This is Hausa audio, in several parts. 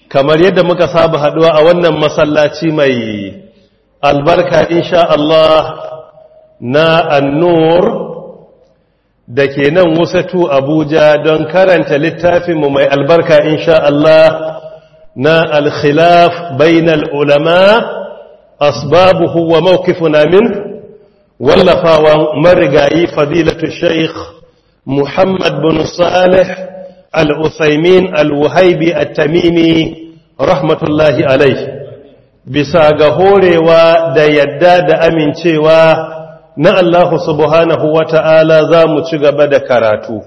kamar yadda muka saba haduwa a wannan masallaci mai albarka insha Allah na An-Nur da ke nan Wusatu Abuja don karanta littafinmu mai albarka insha Allah na al-khilaf bainal ulama asbabuhu wa mawqifuna min wallafawan marigayi fadilatu Sheikh Muhammad bin Salih al-Uthaymin al-Wahibi at-Tamimi rahmatullahi alayhi bisa ga horewa da yadda da amincewa na Allah subhanahu wata'ala za mu ci gaba da karatu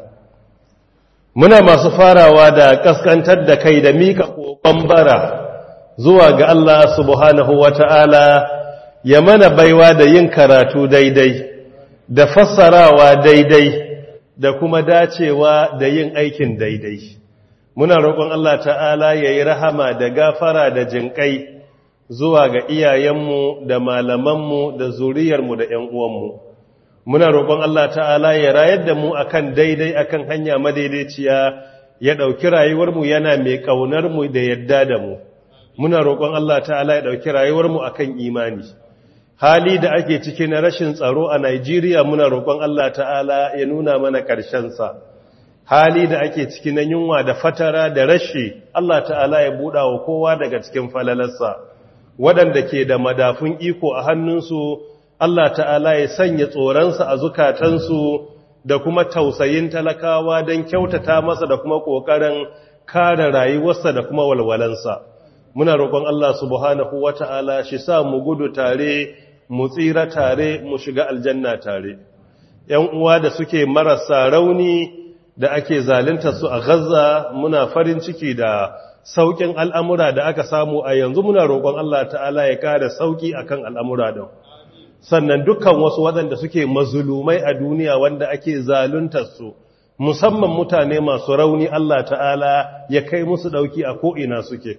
muna masu farawa da kaskantar da kai da mika kokon bara zuwa ga Allah subhanahu wata'ala ya mana baiwa da yin karatu daidai da fassarawa daidai da kuma dacewa da yin aikin daidai muna roƙon Allah ta'ala ya yi rahama da gafara da jinƙai zuwa ga iyayenmu da malamanmu da zuriyarmu da ‘yan uwanmu muna roƙon Allah ta'ala ya rayar da mu akan daidai akan hanya madaidaiciya ya ɗauki rayuwarmu yana mai ƙaunarmu da yadda da mu muna roƙon Allah ta'ala ya ɗauki rayuwarmu akan imani hali da ake ciki na rashin tsaro a Najeriya muna roƙon Allah ta'ala ya nuna mana ƙarshensa hali da ake ciki na yunwa da fatara da rashi Allah ta'ala ya buɗa wa kowa daga cikin falalarsa waɗanda ke da madafun iko a hannunsu Allah ta'ala ya sanya tsoronsa a zukatansu da kuma tausayin talakawa don kyautata masa da kuma ƙoƙarin kare rayuwarsa da kuma walwalansa muna roƙon Allah subhanahu wata'ala shi sa mu gudu tare mu tsira tare mu shiga aljanna tare ‘yan uwa da suke marasa rauni da ake zalunta su a Gaza muna farin ciki da sauƙin al'amura da aka samu a yanzu muna roƙon Allah ta'ala ya ƙara sauƙi akan al'amura da sannan dukkan wasu waɗanda suke mazulumai a duniya wanda ake zaluntar su musamman mutane masu rauni Allah ta'ala ya kai musu ɗauki a ko'ina suke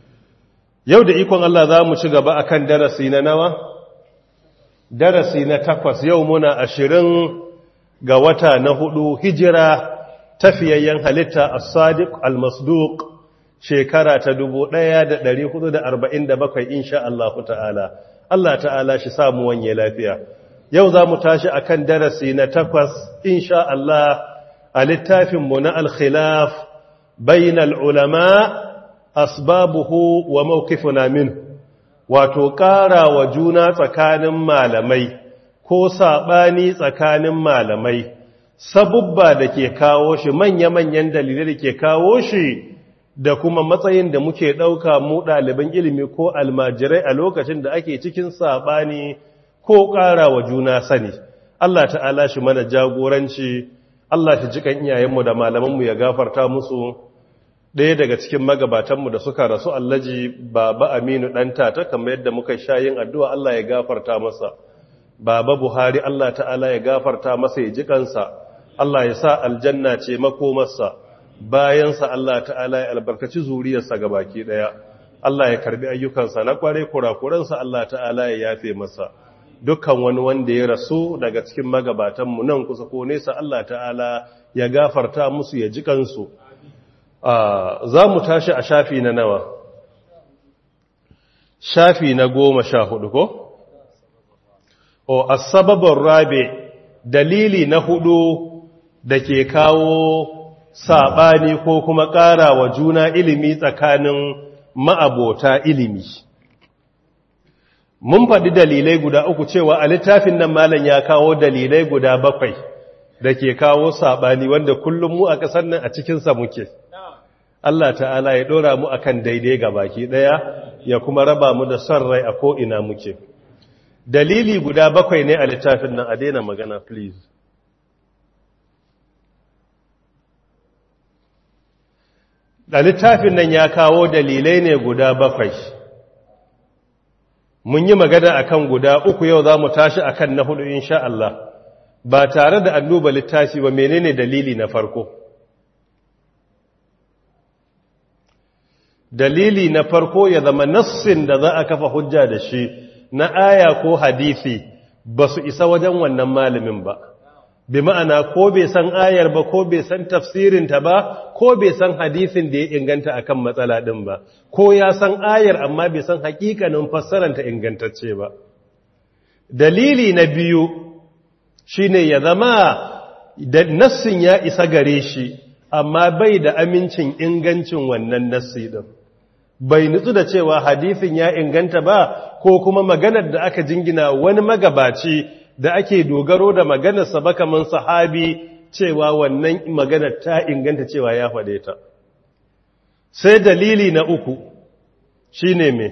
yau da ikon Allah za mu ci gaba akan darasi na nawa darasi na 8 yau muna 20 ga wata na 4 hijira tafiyayyen halitta as-sadiq al-masduq shekara ta 1447 insha Allah ta'ala Allah ta'ala shi samu wanye lafiya yau za mu tashi akan darasi na 8 insha Allah a littafin mu na al-khilaf bainal ulama asbabuhu wa mawqifuna min wato ƙara wa juna tsakanin malamai ko saɓani tsakanin malamai sabubba da ke kawo shi manya-manyan dalilai da ke kawo shi da kuma matsayin da muke ɗauka mu ɗaliban ilimi ko almajirai a lokacin da ake cikin saɓani ko ƙara wa juna sani Allah ta'ala shi mana jagoranci Allah shi jikan iyayenmu da malamanmu ya gafarta musu ɗaya daga cikin magabatanmu da suka rasu Alhaji Baba Aminu ɗanta kamar yadda muka sha yin addu'a Allah ya gafarta masa Baba Buhari Allah ta'ala ya gafarta masa ya ji kansa Allah ya sa aljanna ce makomarsa bayansa Allah ta'ala ya albarkaci zuriyarsa gabaki ɗaya Allah ya karbi ayyukansa na kware kurakuransa Allah ta'ala ya yafe masa dukkan wani wanda ya rasu daga cikin magabatanmu nan kusa ko nesa Allah ta'ala ya gafarta musu ya ji kansu za mu tashi a shafi na nawa shafi na 14 ko as-sababur rabi dalili na 4 da ke kawo sabani ko kuma ƙara wa juna ilimi tsakanin ma'abota ilimi mun faɗi dalilai guda 3 cewa a littafin nan malam ya kawo dalilai guda 7 da ke kawo sabani wanda kullum mu a ƙasar nan a cikinsa muke Allah ta'ala ya ɗora mu akan daidai ga baki ɗaya ya kuma raba mu da son rai a ko'ina muke. Dalili guda 7 ne a littafin nan a daina magana please. Da littafin nan ya kawo dalilai ne guda 7. Mun yi magana akan guda 3 yau za mu tashi akan na 4 insha Allah. Ba tare da annuba littafi ba menene dalili na farko. Dalili na farko ya zama nassin da za a kafa hujja da shi na aya ko hadisi ba su isa wajen wannan malamin ba bi ma'ana ko bai san ayar ba ko bai san tafsirinta ba ko bai san hadisin da ya inganta akan matsala din ba ko ya san ayar amma bai san hakikanin fassaranta ingantacce ba. Dalili na biyu shine ya zama da nassin ya isa gare shi amma bai da amincin ingancin wannan nassi din, bai nutsu da cewa hadisin ya inganta ba ko kuma maganar da aka jingina wani magabaci da ake dogaro da maganarsa ba kaman sahabi cewa wannan maganar ta inganta cewa ya faɗe ta. Sai dalili na uku shine me?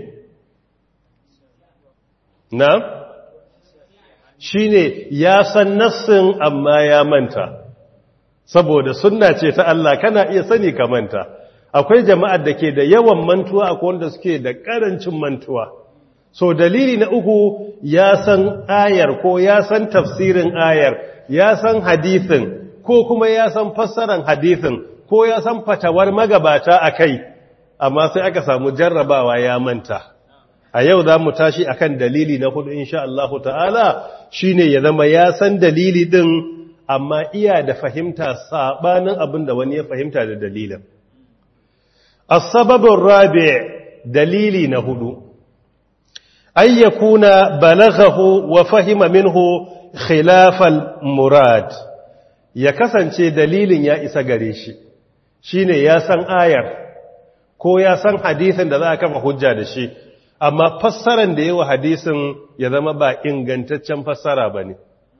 Na? Shine ya san nassin amma ya manta. Saboda sunna ce ta Allah kana iya sani ka manta. Akwai jama'ar da ke da yawan mantuwa akwai wanda suke da ƙarancin mantuwa. So dalili na uku ya san ayar ko ya san tafsirin ayar, ya san hadithin ko kuma ya san fassaran hadithin ko ya san fatawar magabata a kai, amma sai aka samu jarrabawa ya manta. A yau za mu tashi akan dalili na hudu insha Allah ta'ala shine ya zama ya san dalili din amma iya da fahimta sabanin abin da wani ya fahimta da dalilin. As-sababur rabi' dalili na hudu أن يكون بلغه وفهم منه خلاف المراد ya kasance dalilin ya isa gare shi shine ya san ayar ko ya san hadisin da za a kafa hujja da shi amma fassaran da yawa hadisin ya zama ba ingantaccen fassara bane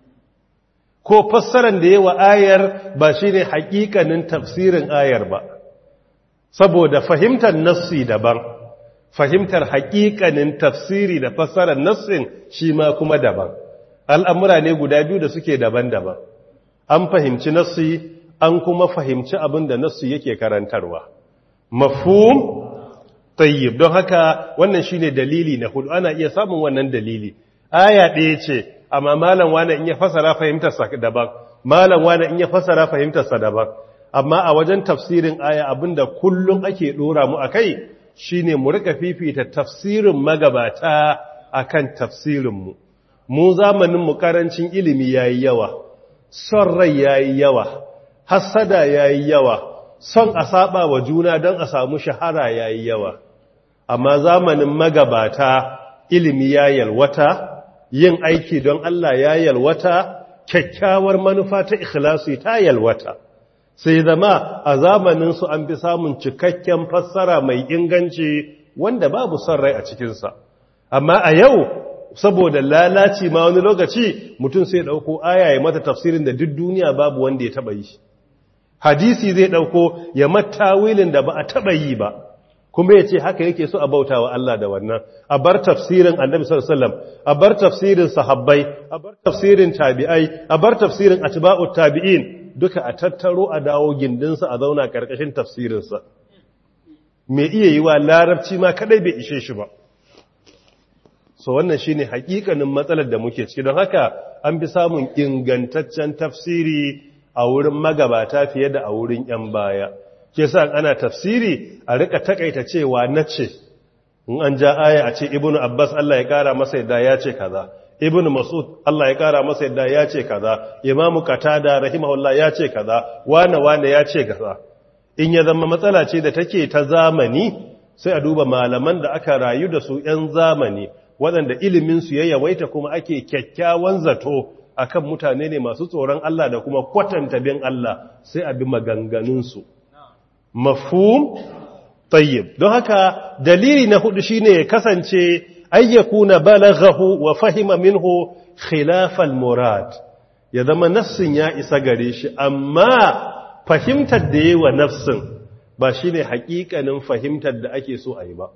ko fassaran da yawa ayar ba shine hakikanin tafsirin ayar ba saboda fahimtar nassi daban fahimtar haƙiƙanin tafsiri da fassarar nassin shi ma kuma daban al'amura ne guda biyu da suke daban-daban an fahimci nassi an kuma fahimci abin da nassi yake karantarwa mafhum tayyib don haka wannan shine dalili na hudu ana iya samun wannan dalili aya ɗaya ce amma malam wani in ya fassara fahimtarsa daban malam wani in ya fassara fahimtarsa daban amma a wajen tafsirin aya abinda kullum ake ɗora mu akai shine mu rika fifita tafsirin magabata akan tafsirinmu mu zamanin mu karancin ilimi yayi yawa son rai yayi yawa hasada yayi yawa son a saba wa juna don a samu shahara yayi yawa amma zamanin magabata ilimi ya yalwata yin aiki don Allah ya yalwata kyakkyawar manufa ta ikhlasi ta yalwata sai zama a zamaninsu an fi samun cikakken fassara mai inganci wanda babu son rai a cikinsa amma a yau saboda lalaci ma wani lokaci mutum sai ɗauko aya ya mata tafsirin da duk duniya babu wanda ya taɓa yi hadisi zai ɗauko ya matawilin da ba a taɓa yi ba kuma ya ce haka yake so a bauta wa Allah da wannan a bar tafsirin annabi sallallahu alaihi wasallam a bar tafsirin sahabbai a bar tafsirin tabi'ai a bar tafsirin atba'ut tabi'in duka a tattaro a dawo gindinsa a zauna karkashin tafsirinsa mai iya yi wa larabci ma kadai bai ishe shi ba so wannan shine hakikanin matsalar da muke ciki don haka an bi samun ingantaccen tafsiri a wurin magabata fiye da a wurin yan baya ke sa ana tafsiri a rika takaita cewa nace in an ja aya a ce ibnu abbas Allah ya kara masa yadda ya ce kaza ibn mas'ud Allah ya kara masa yadda ya ce kaza imamu qatada rahimahullah ya ce kaza wane ya ce kaza in ya zama matsala ce da take ta zamani sai a duba malaman da aka rayu da su yan zamani waɗanda ilimin su ya yawaita kuma ake kyakkyawan zato akan mutane ne masu tsoron Allah da kuma kwatanta bin Allah sai a bi maganganun su mafhum tayyib don haka dalili na hudu shine ya kasance ayyakuna balaghahu wa fahima minhu khilaf al-murad ya zama nafsin ya isa gare shi amma fahimtar da yawa nafsin ba shine hakikanin fahimtar da ake so a yi ba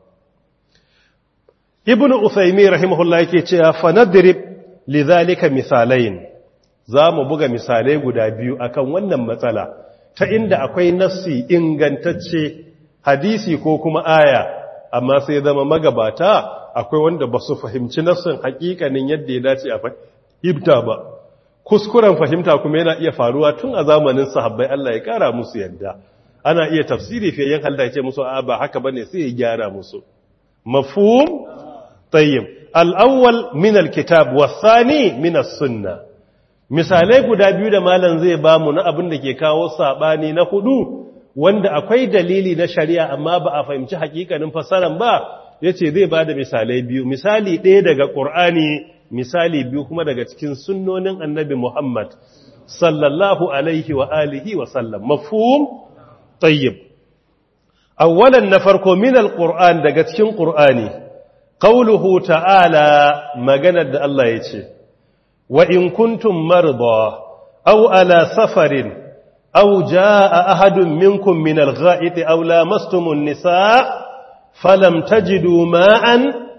ibnu usaymi rahimahullah yake cewa fa nadrib lidhalika misalain zamu buga misalai guda biyu akan wannan matsala ta inda akwai nafsi ingantacce hadisi ko kuma aya amma sai zama magabata akwai wanda ba su fahimci nassin hakikanin yadda ya dace a fahimta ba kuskuren fahimta kuma yana iya faruwa tun a zamanin sahabbai Allah ya kara musu yadda ana iya tafsiri fiye yin halda ce musu a ba haka bane sai ya gyara musu mafhum tayyib al-awwal min al-kitab was-thani min as-sunnah misalai guda biyu da malam zai bamu na abin da ke kawo sabani na hudu wanda akwai dalili na shari'a amma ba a fahimci hakikanin fasaran ba yace zai bada misalai biyu, misali ɗaya daga Qur'ani, misali biyu kuma daga cikin sunnonin Annabi Muhammad sallallahu alaihi wa alihi wa sallam. Mafhum? Tayyib. Awwalan na farko min al-Qur'an daga cikin Qur'ani, qauluhu ta'ala, maganar da Allah yace, wa in kuntum marda aw ala safarin aw jaa ahadun minkum min al-gha'iti aw lamastumun nisaa falam tajidu ma'an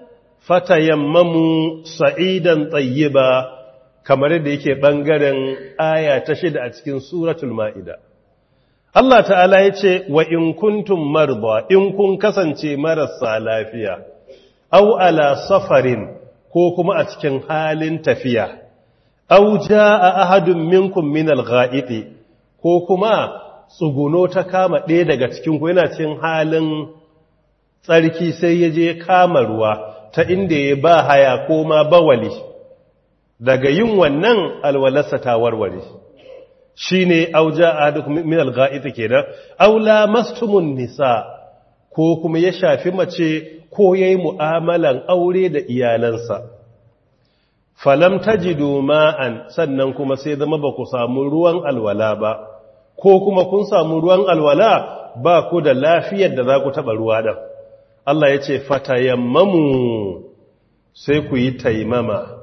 fatayammamu sa'idan tayyiba, kamar da yake bangaren aya ta 6 a cikin suratul Ma'ida. Allah ta'ala yace wa in kuntum marda, in kun kasance marasa lafiya, aw ala safarin, ko kuma a cikin halin tafiya, aw jaa ahadun minkum min al-gha'iti, ko kuma tsuguno ta kama ɗaya daga cikin ku yana cikin halin tsarki sai ya je kama ruwa ta inda ya ba haya ko ma bawali, daga yin wannan alwalarsa ta warware. Shi ne auja a duk min alga'ita kenan, aula mastumun nisa, ko kuma ya shafi mace ko ya yi mu'amalan aure da iyalansa. Falam tajidu ma'an, sannan kuma sai zama ba ku samu ruwan alwala ba, ko kuma kun samu ruwan alwala ba ku da lafiyar da za ku taɓa ruwa ɗan. Allah ya ce, fatayammamu, sai ku yi taimama,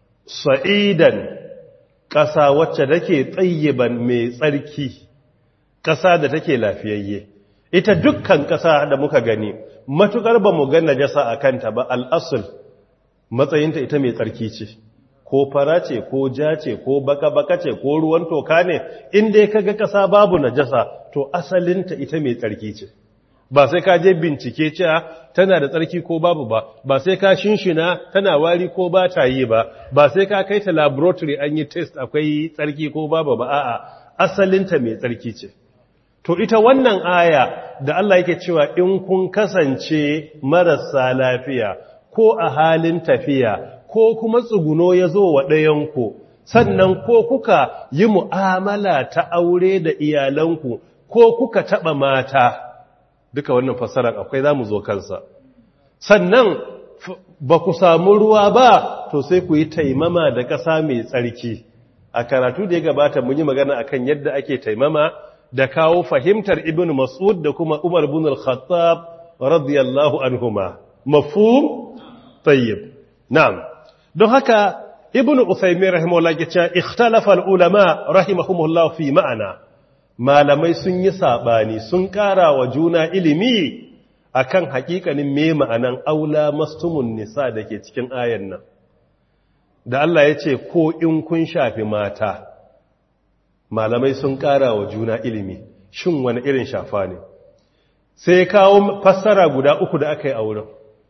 sa'idan, ƙasa wacce take tsayyiban mai tsarki, ƙasa da take lafiyayye. Ita dukkan ƙasa da muka gani, matuƙar ba mu ga najasa a kanta ba, al'asul, matsayinta ita mai tsarki ce, ko fara ce, ko ja ce, ko baka-baka ce, ko ruwan toka ne, inda ya kaga ƙasa babu najasa, to asalinta ita mai tsarki ce. Ba sai ka je bincike cewa tana da tsarki ko babu ba sai ka shinshina tana wari ko ba ta yi ba sai ka kai ta laboratory an yi test akwai tsarki ko babu ba, a'a, asalinta mai tsarki ce. To ita wannan aya da Allah yake cewa in kun kasance marasa lafiya ko a halin tafiya ko kuma tsuguno ya zo wa ɗayanku, sannan ko kuka yi mu'amala ta aure da iyalanku ko kuka taɓa mata, duka wannan fassarar akwai za mu zo kansa. Sannan ba ku samu ruwa ba, to sai ku yi taimama da ƙasa mai tsarki. A karatu da ya gabata mun yi magana akan yadda ake taimama da kawo fahimtar Ibn Mas'ud da kuma Umar ibn al-Khattab radiyallahu anhuma. Mafhum? Tayyib. Na'am. Don haka Ibn Uthaymin rahimahullah ya ce ikhtalafa al-ulama rahimahumullah fi ma'ana. Malamai sun yi saɓani, sun ƙara wa juna ilimi akan haƙiƙanin me ma'anan aula mastumun nisa da ke cikin ayan nan. Da Allah ya ce, ko in kun shafi mata, malamai sun ƙara wa juna ilimi, shin wani irin shafa ne? Sai kawo fassara guda uku da aka yi a wurin.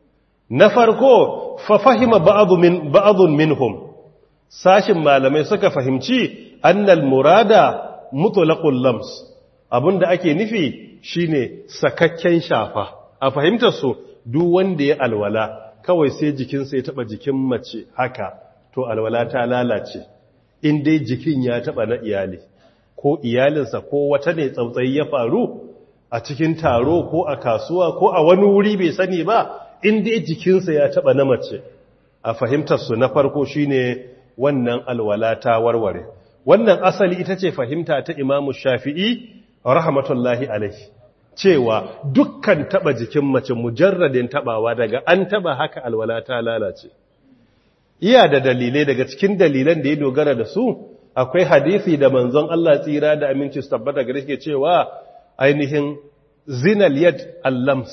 Na farko, fa fahima ba'adun minhum, sashin malamai suka fahimci annal murada mutlaqul lams, abinda ake nufi shine sakakken shafa. A fahimtar su duk wanda ya alwala kawai sai jikinsa ya taba jikin mace haka, to alwala ta lalace. In dai jikin ya taba na iyali ko iyalinsa ko wata ne tsautsayi ya faru a cikin taro ko a kasuwa ko a wani wuri bai sani ba, in dai jikinsa ya taba na mace, a fahimtar su na farko shine wannan alwala ta warware. Wannan asali ita ce fahimta ta Imamu Shafi'i rahmatullahi alaihi, cewa dukkan taba jikin mace mujarradin tabawa daga an taba haka alwala ta lalace. Iya da dalilai, daga cikin dalilan da ya dogara da su akwai hadisi da manzon Allah tsira da aminci su tabbata gare shi cewa ainihin zinal yad allams,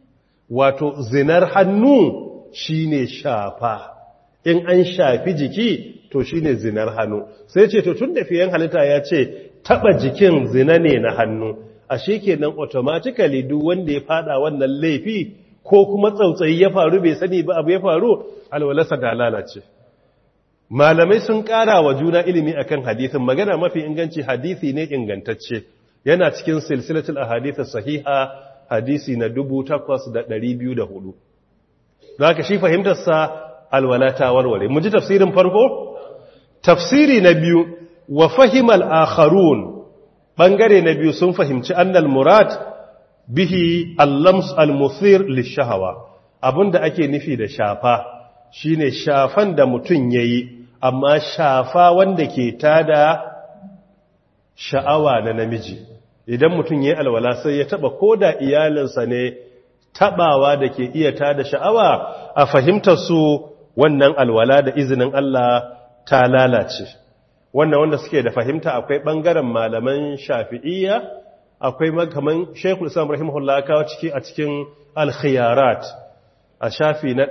wato zinar hannu shine shafa. In an shafi jiki to shine zinar hannu. Sai ce to tun da fiyen halitta ya ce taba jikin zina ne na hannu, ashe kenan automatically duk wanda ya fada wannan laifi ko kuma tsautsayi ya faru bai sani ba abu ya faru, alwalarsa da lalace. Malamai sun ƙara wa juna ilimi akan hadisin, magana mafi inganci hadisi ne ingantacce, yana cikin silsilatul ahadith sahiha, hadisi na 8204. Zaka shi fahimtar sa alwala ta warware. Mu ji tafsirin farko. tafsiri na biyu wa fahimal akharun bangare na biyu sun fahimci annal murad bihi al-lams al-muthir lish-shahawa abinda ake nufi da shafa shine shafan da mutun yayi amma shafa wanda ke tada sha'awa na namiji idan mutun yayi alwala sai ya taba koda iyalinsa ne tabawa da ke iya tada sha'awa a fahimtar su wannan alwala da izinin Allah ta lalace wannan wanda suke da fahimta akwai bangaren malaman shafi'iyya akwai kaman Sheikhul Islam rahimahullah kawo ciki a cikin al-khiyarat a shafi na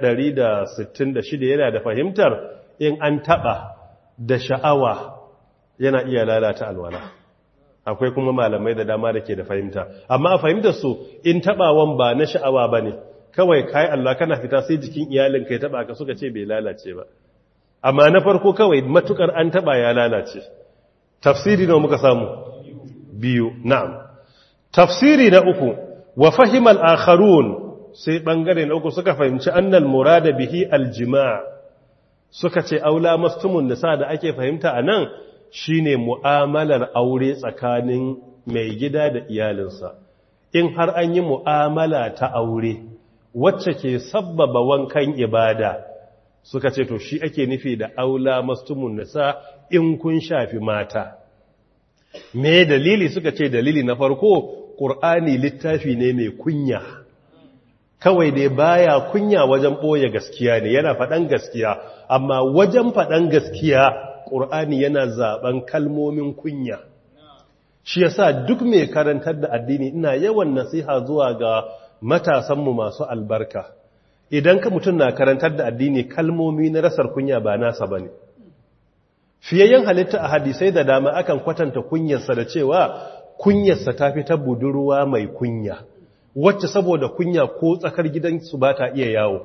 166 yana da fahimtar in an taba da sha'awa yana iya lalata alwala akwai kuma malamai da dama da ke da fahimta amma a fahimtar su in tabawan ba na sha'awa bane kawai kai Allah kana fita sai jikin iyalinka ya taba ka suka ce bai lalace ba amma na farko kawai matukar an taba ya lalace tafsiri nawa muka samu biyu na'am tafsiri na uku wa fahimal akharun sai bangare na uku suka fahimci annal murada bihi aljima' suka ce aula mastumun nisa da ake fahimta anan shine mu'amalar aure tsakanin mai gida da iyalinsa in har an yi mu'amala ta aure wacce ke sabbaba wankan ibada suka ce to shi ake nufi da aula mastumun nisa in kun shafi mata me dalili suka ce dalili na farko ƙur'ani littafi ne mai kunya kawai dai baya kunya wajen ɓoye gaskiya ne yana faɗan gaskiya amma wajen faɗan gaskiya ƙur'ani yana zaɓen kalmomin kunya shi yasa duk mai karantar da addini ina yawan nasiha zuwa ga matasanmu masu albarka idan ka mutum na karantar da addini kalmomi na rasar kunya ba nasa ba ne fiyayyen halitta a hadisai da dama akan kwatanta kunyarsa da cewa kunyarsa ta fi ta budurwa mai kunya wacce saboda kunya ko tsakar gidansu ba ta iya yawo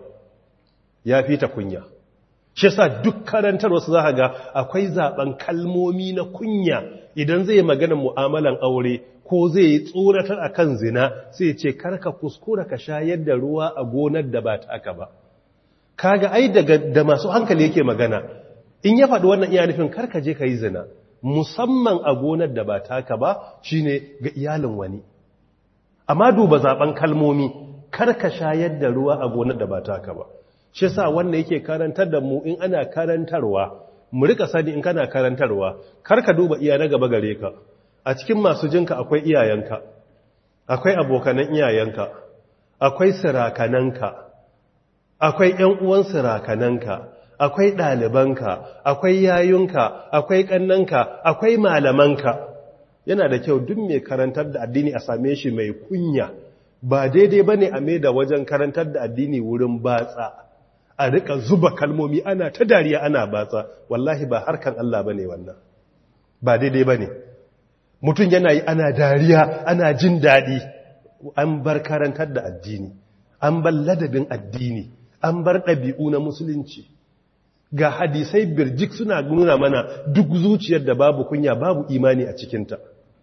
ya fi ta kunya shi sa duk karantar wasu za ga akwai zaben kalmomi na kunya idan zai magana mu'amalan aure ko zai yi tsoratar akan zina sai ce karka kuskura ka shayar da ruwa a gonar da ba taka ba kaga ai da masu hankali yake magana in ya faɗi wannan iya nufin karka je ka yi zina musamman a gonar da ba taka ba shine ga iyalin wani amma duba zaben kalmomi karka shayar da ruwa a gonar da ba taka ba shi yasa wannan yake karantar da mu in ana karantarwa mu rika sani in kana karantarwa karka duba iya na gaba gare ka a cikin masu jinka akwai iyayenka akwai abokanan iyayenka akwai sirakananka akwai ƴan uwan sirakananka akwai ɗalibanka akwai yayunka akwai ƙannanka akwai malamanka yana da kyau duk mai karantar da addini a same shi mai kunya ba daidai bane a mai da wajen karantar da addini wurin batsa a rika zuba kalmomi ana ta dariya ana batsa wallahi ba harkan Allah bane wannan ba daidai bane mutum yana yi ana dariya ana jin daɗi an bar karantar da addini an bar ladabin addini an bar ɗabi'u na musulunci ga hadisai birjik suna nuna mana duk zuciyar da babu kunya babu imani a cikinta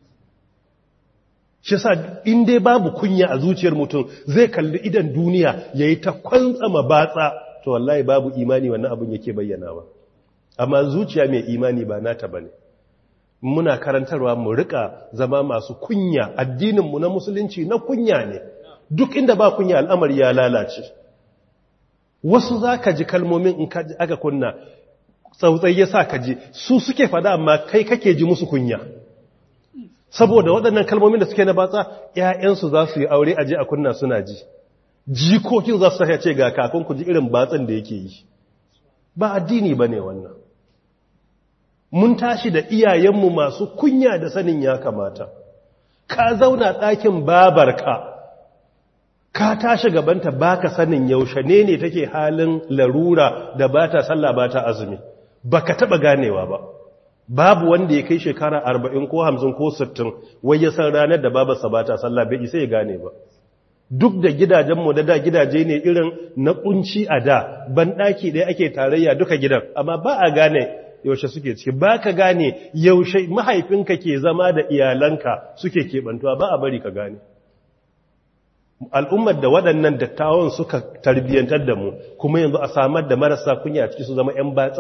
shi sa in dai babu kunya a zuciyar mutum zai kalli idan duniya yayi ta kwantsama batsa to wallahi babu imani wannan abun yake bayyanawa amma zuciya mai imani ba nata bane muna karantarwa mu rika zama masu kunya addininmu na musulunci na kunya ne duk inda ba kunya al'amari ya lalace wasu za ka ji kalmomin in aka kunna tsautsai ya sa ka ji su suke fada amma kai kake ji musu kunya saboda waɗannan kalmomin da suke na batsa ‘ya'yansu za su yi aure aje a kunna suna ji jikokin za su ce ga kafin ku ji irin batsan da yake yi ba addini ba ne wannan mun tashi da iyayenmu masu kunya da sanin ya kamata ka zauna ɗakin babarka ka tashi gabanta baka sanin yaushe ne take halin larura da bata sallah bata azumi baka taba ganewa ba babu wanda ya kai shekara 40 ko 50 ko 60 wai ya san ranar da babarsa bata sallah bai sai ya gane ba duk da gidajenmu da gidaje ne irin na kunci a da ban daki ɗaya ake tarayya duka gidan amma ba a gane yaushe suke ciki ba ka gane yaushe mahaifinka ke zama da iyalanka suke keɓantuwa ba a bari ka gane al'ummar da waɗannan dattawan suka tarbiyyantar da mu kuma yanzu a samar da marasa kunya ciki su zama ‘yan batsa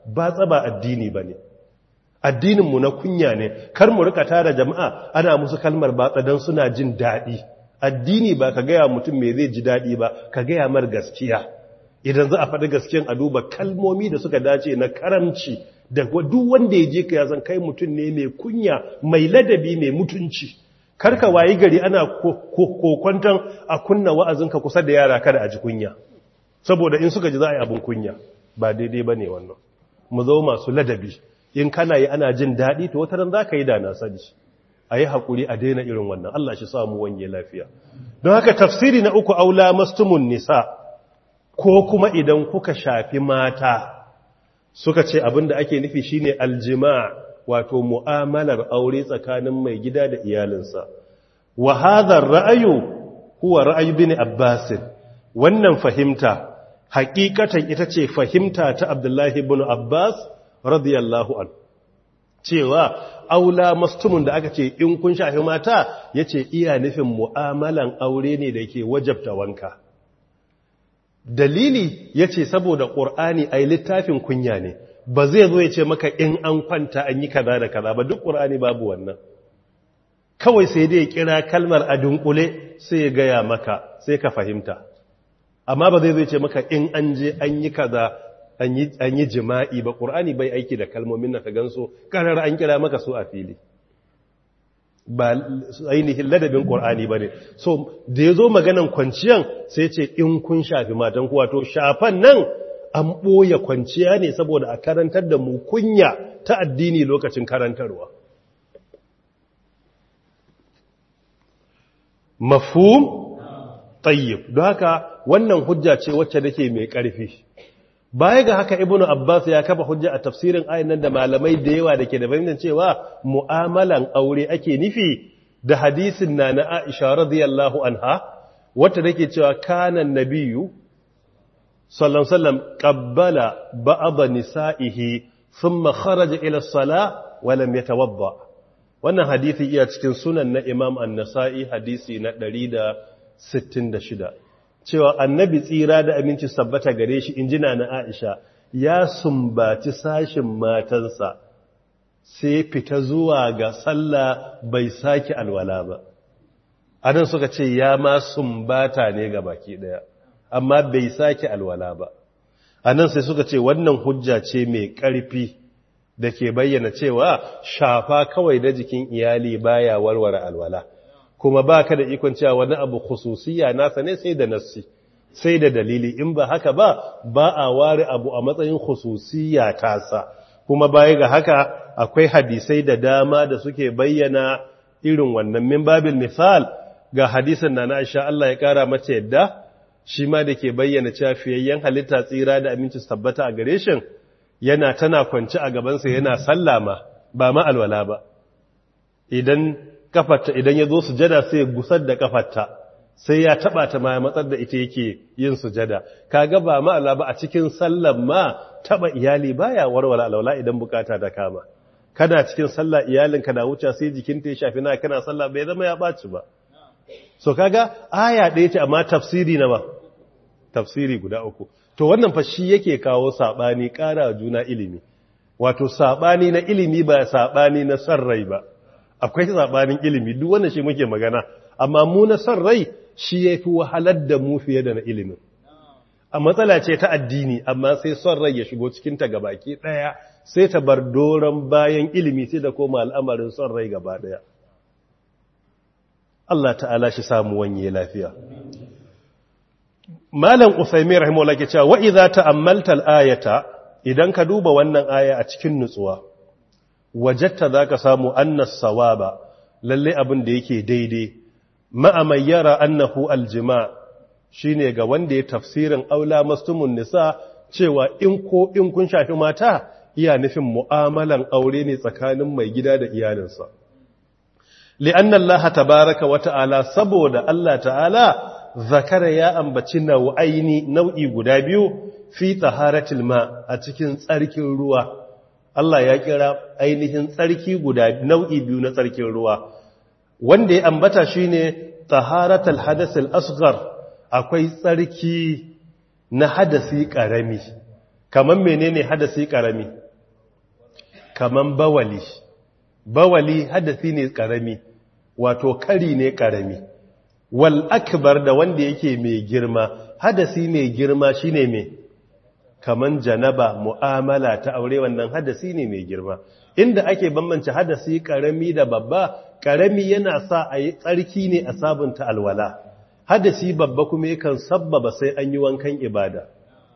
batsa ba addini bane addininmu na kunya ne kar mu rika tara jama'a ana musu kalmar batsa dan suna jin daɗi addini ba ka gaya mutum me zai ji daɗi ba ka gaya mar gaskiya idan za a faɗi gaskiyan a duba kalmomi da suka dace na karamci da duk wanda ya je ka ya san kai mutum ne mai kunya mai ladabi mai mutunci karka wayi gari ana kokwanton a kunna wa'azinka kusa da yara kada a ji kunya saboda in suka ji za a yi abin kunya ba daidai ba ne wannan mu zo masu ladabi in kana yi ana jin daɗi to wata ran za ka yi da na sani a yi haƙuri a daina irin wannan Allah shi samu wange lafiya don haka tafsiri na uku aula mastumun nisa ko kuma idan kuka shafi mata suka ce abinda ake nufi shine aljima' wato mu'amalar aure tsakanin mai gida da iyalinsa wa hadha ar-ra'yu huwa ra'yu bin Abbas wannan fahimta hakikatan ita ce fahimta ta Abdullahi ibn Abbas radiyallahu anhu cewa aula mastumun da aka ce in kun shafi mata yace iya nufin mu'amalan aure ne da yake wajabta wanka dalili yace saboda Qur'ani ai littafin kunya ne ba zai zo ya ce maka in an kwanta an yi kaza da kaza ba duk Qur'ani babu wannan kawai sai dai ya kira kalmar a dunkule sai ya gaya maka sai ka fahimta amma ba zai zo ya ce maka in an je an yi kaza an yi jima'i ba Qur'ani bai aiki da kalmomin nan ka gansu karar an kira maka su a fili ba ainihin ladabin Qur'ani bane so da yazo maganan kwanciyan sai ce in kun shafi matan ku wato shafan nan an ɓoye kwanciya ne saboda a karantar da mu kunya ta addini lokacin karantarwa. Mafhum? Tayyib. Don haka wannan hujja ce wacce dake mai ƙarfi. Baya ga haka Ibn Abbas ya kafa hujja a tafsirin ayan nan da malamai da yawa dake da bayanin cewa mu'amalan aure ake nufi da hadisin na Aisha radiyallahu anha wacce take cewa kana nabiyyu sallallahu alaihi wasallam qabbala ba'd nisa'ihi thumma kharaja ila as-salah wa lam yatawadda wannan hadisi iya cikin sunan na Imam An-Nasa'i hadisi na 166 cewa annabi tsira da aminci sabbata gare shi injina na Aisha ya sumbaci sashin matansa sai fita zuwa ga sallah bai saki alwala ba adan suka ce ya ma sumbata ne ga baki daya amma bai sake alwala ba a nan sai suka ce wannan hujja ce mai ƙarfi da ke bayyana cewa shafa kawai da jikin iyali baya warware alwala kuma ba ka da ikon cewa wani abu khususiyya nasa ne sai da nassi sai da dalili in ba haka ba a ware abu a matsayin khususiyya tasa kuma baya ga haka akwai hadisai da dama da suke bayyana irin wannan min babil misal ga hadisin na Aisha Allah ya kara mata yadda shi ma da ke bayyana cewa fiyayyen halitta tsira da aminci tabbata a gare shi yana tana kwanci a gabansa yana sallama ba ma alwala ba idan ya zo sujada sai ya gusar da kafarta sai ya taba ta ma ya matsar da ita yake yin sujada kaga ba ma alwala ba a cikin sallan ma taba iyali baya warwala alwala idan bukata ta kama kana cikin sallah iyalinka na wuce sai jikinta ya shafi na kana sallah bai zama ya baci ba so kaga aya ɗaya ce amma tafsiri na ba tafsiri guda uku to wannan fa shi yake kawo sabani ƙara juna ilimi wato sabani na ilimi ba sabani na san rai ba akwai sabanin ilimi duk wannan shi muke magana amma mu na san rai shi yafi wahalar da mu fiye da na ilimin a matsala ce ta addini amma sai son rai ya shigo cikin ta gabaki daya sai ta bar doron bayan ilimi sai da koma al'amarin son rai gaba daya Allah ta'ala shi samu wanye lafiya. Malam Usaimin rahimahullah ke cewa wa idza ta'ammalta al-ayata idan ka duba wannan aya a cikin nutsuwa wajadta zaka samu annas sawaba lalle abin da yake daidai ma'a may yara annahu al-jima' shine ga wanda ya tafsirin aula mastumun nisa cewa in kun shafi mata iya nufin mu'amalan aure ne tsakanin mai gida da iyalinsa. li'anna Allah tabaraka wa ta'ala saboda Allah ta'ala zakara ya ambaci nau'i guda biyu fi taharatil ma a cikin tsarkin ruwa Allah ya kira ainihin tsarki guda nau'i biyu na tsarkin ruwa wanda ya ambata shine taharatul hadathil asghar akwai tsarki na hadasi karami kaman menene hadasi karami kaman bawali hadasi ne karami wato kari ne karami wal akbar da wanda yake mai girma hadasi mai girma shine mai kaman janaba mu'amala ta aure wannan hadasi ne mai girma inda ake bambance hadasi karami da babba karami yana sa a yi tsarki ne a sabunta alwala hadasi babba kuma yakan sabbaba sai an yi wankan ibada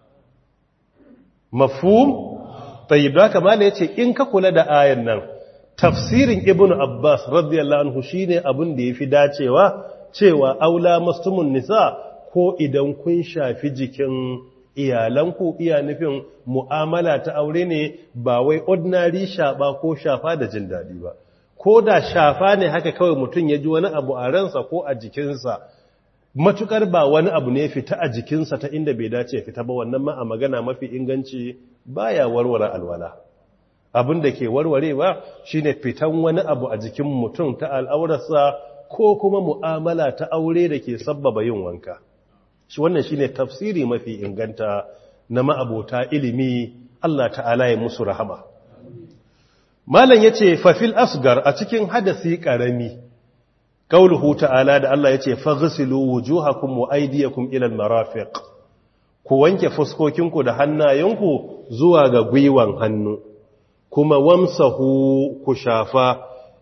mafhum tayyib da kamar yace in ka kula da ayan nan tafsirin ibnu abbas radiyallahu anhu shine abin da yafi dacewa cewa aula mastumun nisa ko idan kun shafi jikin iyalanku iya nufin mu'amala ta aure ne ba wai ordinary shaba ko shafa da jin dadi ba ko da shafa ne haka kawai mutum ya ji wani abu a ransa ko a jikinsa matukar ba wani abu ne fita a jikinsa ta inda bai dace fita ba wannan ma a magana mafi inganci baya warware alwala abin da ke warwarewa shine fitan wani abu a jikin mutum ta al'aurarsa ko kuma mu'amala ta aure da ke sabbaba yin wanka shi wannan shine tafsiri mafi inganta na ma'abota ilimi Allah ta'ala ya musu rahama malam yace fa fil asgar a cikin hadasi karami qauluhu ta'ala da Allah yace faghsilu wujuhakum wa aydiyakum ila al-marafiq ku wanke fuskokinku da hannayenku zuwa ga gwiwan hannu kuma wamsahu ku shafa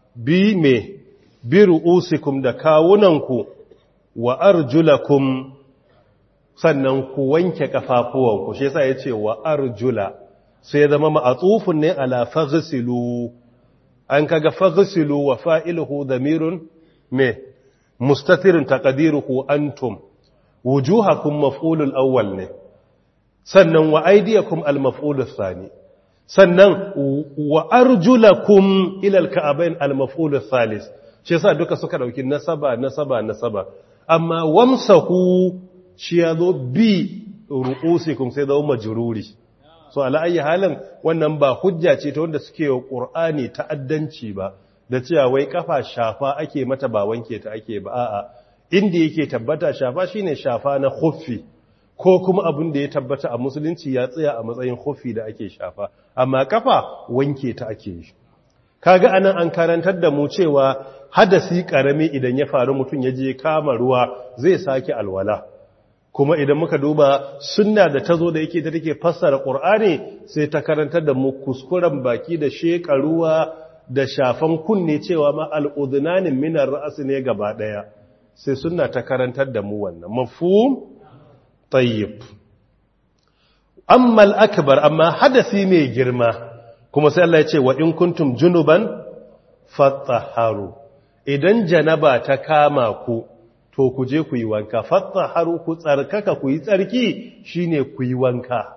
bi ru'usikum da kawunanku wa arjulakum sannan ku wanke kafafuwanku shi yasa yace wa arjula sai ya zama ma'atufun ne ala faghsilu an kaga faghsilu wa fa'iluhu damirun me mustatirun taqdiruhu antum wujuhakum maf'ulul awwal ne sannan wa aydiyakum al maf'ulus thani sannan wa arjulakum ila al ka'bayn al maf'ulus thalith shi yasa duka suka dauki nasaba amma wamsahu shi yazo bi ru'usikum sai dawo majruri so ala ayi halin wannan ba hujja ce ta wanda suke wa qur'ani ta'addanci ba da cewa wai kafa shafa ake mata ba wanke ta ake ba a'a inda yake tabbata shafa shine shafa na khuffi ko kuma abin da ya tabbata a musulunci ya tsaya a matsayin khuffi da ake shafa amma kafa wanke ta ake yi kaga anan an karantar da mu cewa hadasi karami idan ya faru mutun ya je kama ruwa zai sake alwala kuma idan muka duba sunna da tazo da yake da take fassara qur'ani sai ta karantar da mu kuskuren baki da sheka ruwa da shafan kunne cewa ma al'udhunanin minar ra'as ne gaba daya sai sunna ta karantar da mu wannan mafhum tayyib amma al-akbar amma hadasi mai girma kuma sai Allah ya ce wa in kuntum junuban fatahharu idan janaba ta kama ku to ku je ku yi wanka fatahharu ku tsarkaka ku yi tsarki shine ku yi wanka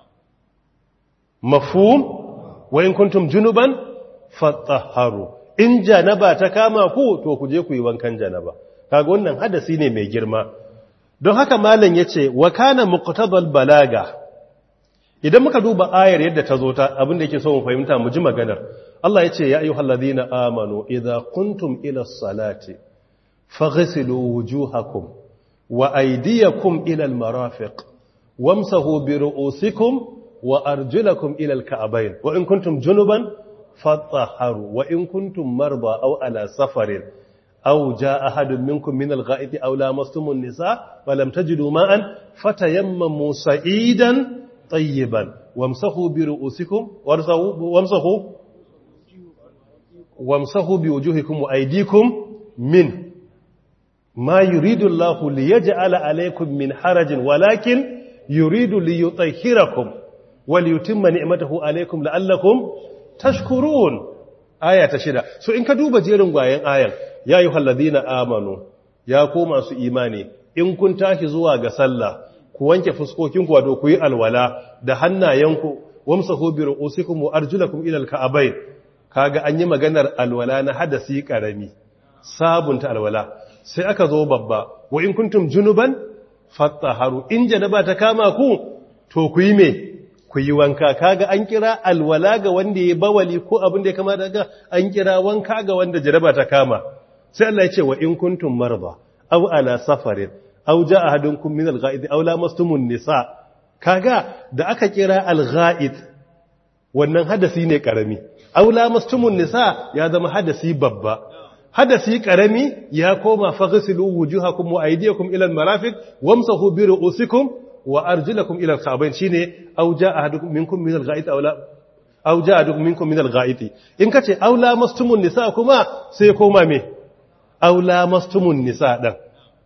mafhum wa in kuntum junuban fatahharu in janaba ta kama ku to ku je ku yi wankan janaba kaga wannan hadasi ne mai girma don haka malam yace wa kana muqtadal balaga idan muka duba ayar yadda ta zo ta abin da yake so mu fahimta mu ji maganar Allah yace ya ayyuhallazina amanu idza kuntum ila salati faghsilu wujuhakum wa aydiyakum ila almarafiq wamsahu bi ru'usikum wa arjulakum ila alka'bayn wa in kuntum junuban fatahharu wa in kuntum marba aw ala safarin aw jaa ahadun minkum min algha'iti aw lamastumun nisa falam tajidu ma'an fatayammamu sa'idan tayyiban wamsahu bi ru'usikum wamsahu bi wujuhikum wa aydikum min ma yuridu Allahu liyaj'ala alaykum min harajin walakin yuridu liyutahhirakum wa liyutimma ni'matahu alaykum la'allakum tashkurun aya ta 6 so in ka duba jerin gwayen ayan ya ayyuhalladhina amanu ya ku masu imani in kun tashi zuwa ga sallah ku wanke fuskokinku wato ku yi alwala da hannayenku wamsahu bi ru'usikum wa arjulakum ila al-ka'bayn kaga an yi maganar alwala na hadasi karami sabunta alwala sai aka zo babba wa in kuntum junuban fatahharu in janaba ta kama ku to ku yi me ku yi wanka kaga an kira alwala ga wanda ya bawali ko abin da ya kama daga an kira wanka ga wanda janaba ta kama sai Allah ya ce wa in kuntum marda aw ala safarin aw jaa ahadunkum min al-gha'id aw lamastumun nisa kaga da aka kira al-gha'id wannan hadasi ne karami aula mastumun nisa ya zama hadasi babba hadasi karami ya koma faghsilu wujuhakum wa aydiyakum ila al-marafiq wamsahu bi ru'usikum wa arjulakum ila al-ka'bayn shine aw ja'a ahadukum minkum min al-gha'id aw ja'a ahadukum minkum min al-gha'id in kace aula mastumun nisa kuma sai koma me aula mastumun nisa dan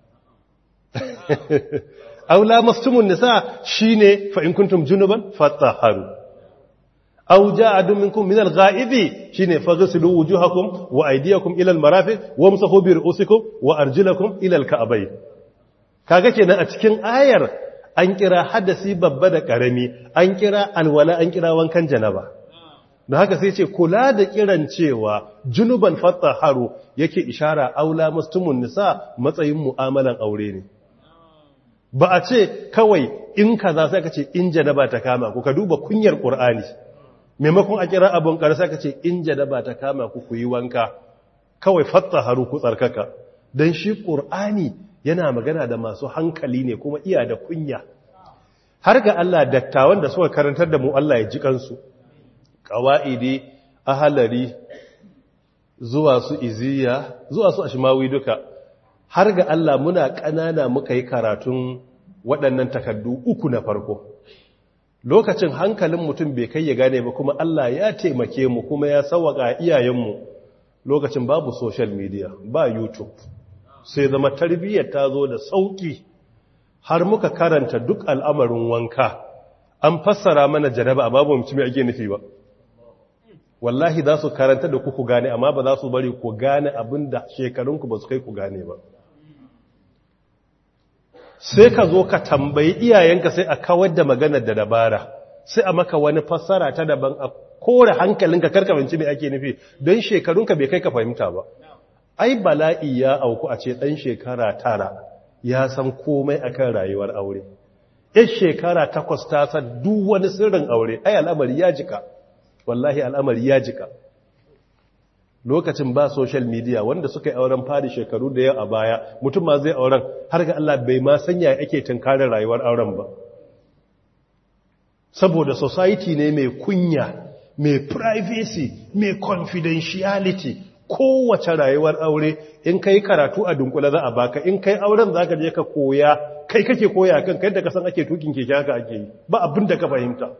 aula mastumun nisa shine fa in kuntum junuban fatahharu aw ja'a minkum min al-gha'id shine faghsilu wujuhakum wa aydiyakum ila al-marafiq wamsahu bi ru'usikum wa arjulakum ila al-ka'bayn kaga kenan a cikin ayar an kira hadasi babba da karami an kira alwala an kira wankan janaba da haka sai ce kula da kiran cewa junuban fatahharu yake ishara aula mastumun nisa matsayin mu'amalan aure ne ba a ce kawai in kaza sai ka ce in janaba ta kama ku ka duba kunyar qur'ani maimakon a kira abun karsa ka ce in janaba ta kama ku yi wanka kawai fatahharu ku tsarkaka dan shi qur'ani yana magana da masu hankali ne kuma iya da kunya har ga Allah dattawan da suka karantar da mu Allah ya ji kansu qawaidi ahlari zuwa su iziya zuwa su ashmawi duka har ga Allah muna ƙanana muka yi karatun waɗannan takardu uku na farko lokacin hankalin mutum bai kai ya gane ba kuma Allah ya taimake mu kuma ya sawaka iyayenmu lokacin babu social media ba YouTube sai zama tarbiyyar ta zo da sauki har muka karanta duk al'amarin wanka an fassara mana janaba amma ba mu ci me ake nufi ba wallahi za su karanta da ku gane amma ba za su bari ku gane abinda shekarunku ba su kai ku gane ba sai ka zo ka tambayi iyayenka sai a kawar da maganar da dabara sai a maka wani fassara ta daban a kore hankalinka karkamanci me ake nufi don shekarunka bai kai ka fahimta ba ai bala'i ya auku a ce ɗan shekara 9 ya san komai akan rayuwar aure yan shekara 8 ta san duk wani sirrin aure ai al'amari ya jika wallahi al'amari ya jika lokacin ba social media wanda suka yi auren fari shekaru da yau a baya mutum ma zai auren har ga Allah bai ma sanya ake tunkarar rayuwar auren ba saboda society ne mai kunya mai privacy mai confidentiality kowace rayuwar aure in kai karatu a dunkula za a baka in kai auren za ka je ka koya kai kake koya kan kai da ka san ake tukin keke haka ake yi ba abin da ka fahimta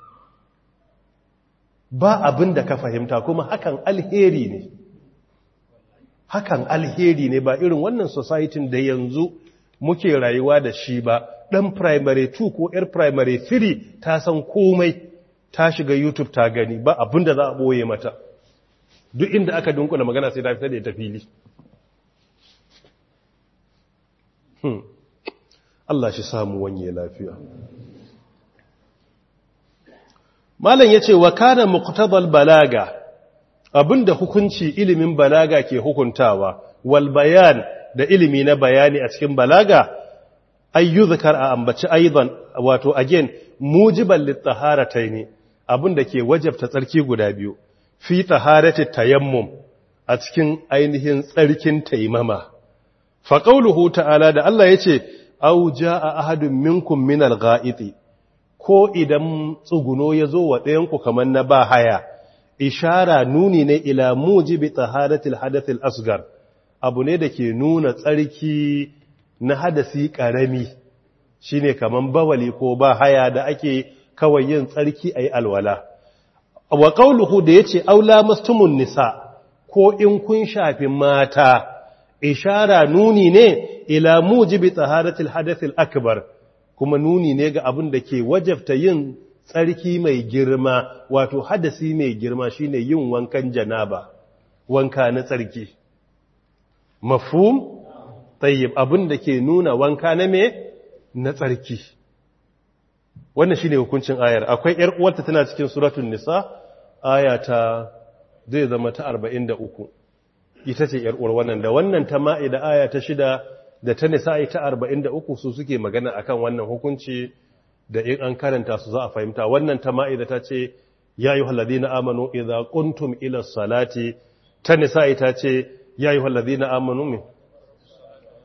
ba abin da ka fahimta kuma hakan alheri ne hakan alheri ne ba irin wannan society da yanzu muke rayuwa da shi ba dan primary 2 ko yar primary 3 ta san komai ta shiga YouTube ta gani ba abin da za a boye mata duk inda aka dunkula magana sai ta fita da ta fili Allah shi samu wanye lafiya Malam ya ce wa kana muqtabal balaga abinda hukunci ilimin balaga ke hukuntawa wal bayan da ilimi na bayani a cikin balaga ayyuzkar a ambaci aidan wato again mujiban lit-taharataini abinda ke wajabta tsarki guda biyu fi taharati tayammum a cikin ainihin tsarkin taimama fa qauluhu ta'ala da Allah yace au jaa ahadun minkum minal gha'iti ko idan tsuguno ya zo wa ɗayanku kamar na ba haya, ishara nuni ne ila mujibi taharatil hadathil asgar, abu ne da ke nuna tsarki na hadasi ƙarami, shi ne kamar bawali ko ba haya da ake kawai yin tsarki a yi alwala. Wa ƙauluhu da ya ce, aula mastumun nisa, ko in kun shafi mata, ishara nuni ne ila mujibi taharatil hadathil akbar. kuma nuni ne ga abin da ke wajabta yin tsarki mai girma wato hadasi mai girma shine yin wankan janaba wanka na tsarki mafhum tayyib abin da ke nuna wanka na me na tsarki wannan shine hukuncin ayar akwai yar uwarta tana cikin suratul nisa aya ta zai zama ta 43 ita ce yar uwar wannan da wannan ta ma'ida aya ta 6 da ta nisa'i ta 43 su suke magana akan wannan hukunci da in an karanta su za a fahimta wannan ta ma'ida ta ce ya ayyuhal ladina amanu idza qumtum ila salati ta nisa'i ta ce ya ayyuhal ladina amanu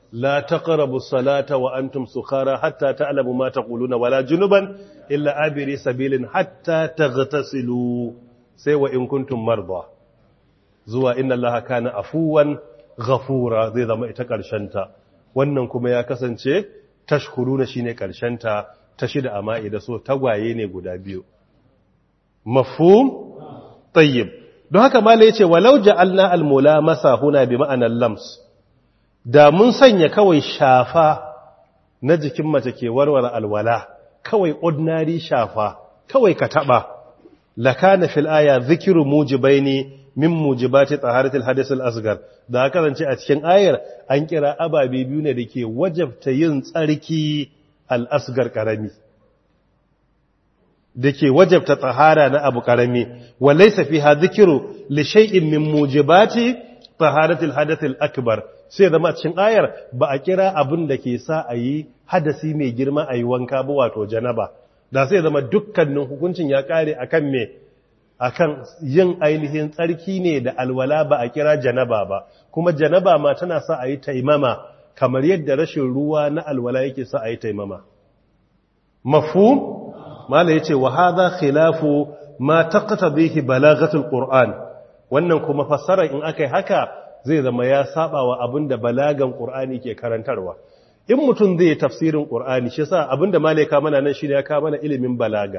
la taqrabu salata wa antum sukhara hatta ta'lamu ma taquluna wala junuban illa abiri sabilin hatta taghtasilu sai wa in kuntum marda zuwa inna allaha kana afuwan ghafura zai zama ita karshenta wannan kuma ya kasance tashkuruna shine karshenta ta shida a ma'ida so tagwaye ne guda biyu mafhum tayyib don haka mala yace walau ja'alna al-mulamasa huna bi ma'anar lams da mun sanya kawai shafa na jikin mace ke warware alwala kawai ordinary shafa kawai ka taba lakana fil aya dhikru mujibaini min mujibati taharatil hadath al-asghar da haka zance a cikin ayar an kira ababe biyu ne dake wajabta yin tsarki al-asghar karami dake wajabta tahara na abu karami walaysa fiha dhikru li shay'in min mujibati taharatil hadath al-akbar sai zama cikin ayar ba a kira abin da ke sa a yi hadasi mai girma a yi wanka ba wato janaba da sai zama dukkanin hukuncin ya kare akan me akan yin ainihin tsarki ne da alwala ba a kira janaba ba kuma janaba ma tana sa a yi taimama kamar yadda rashin ruwa na alwala yake sa a yi taimama mafhum mala yace wa hadha khilafu ma taqtadihi balaghatul qur'an wannan kuma fassara in akai haka zai zama ya saba wa abinda balagan qur'ani ke karantarwa in mutum zai tafsirin qur'ani shi yasa abinda malaika mana nan shine ya kawo mana ilimin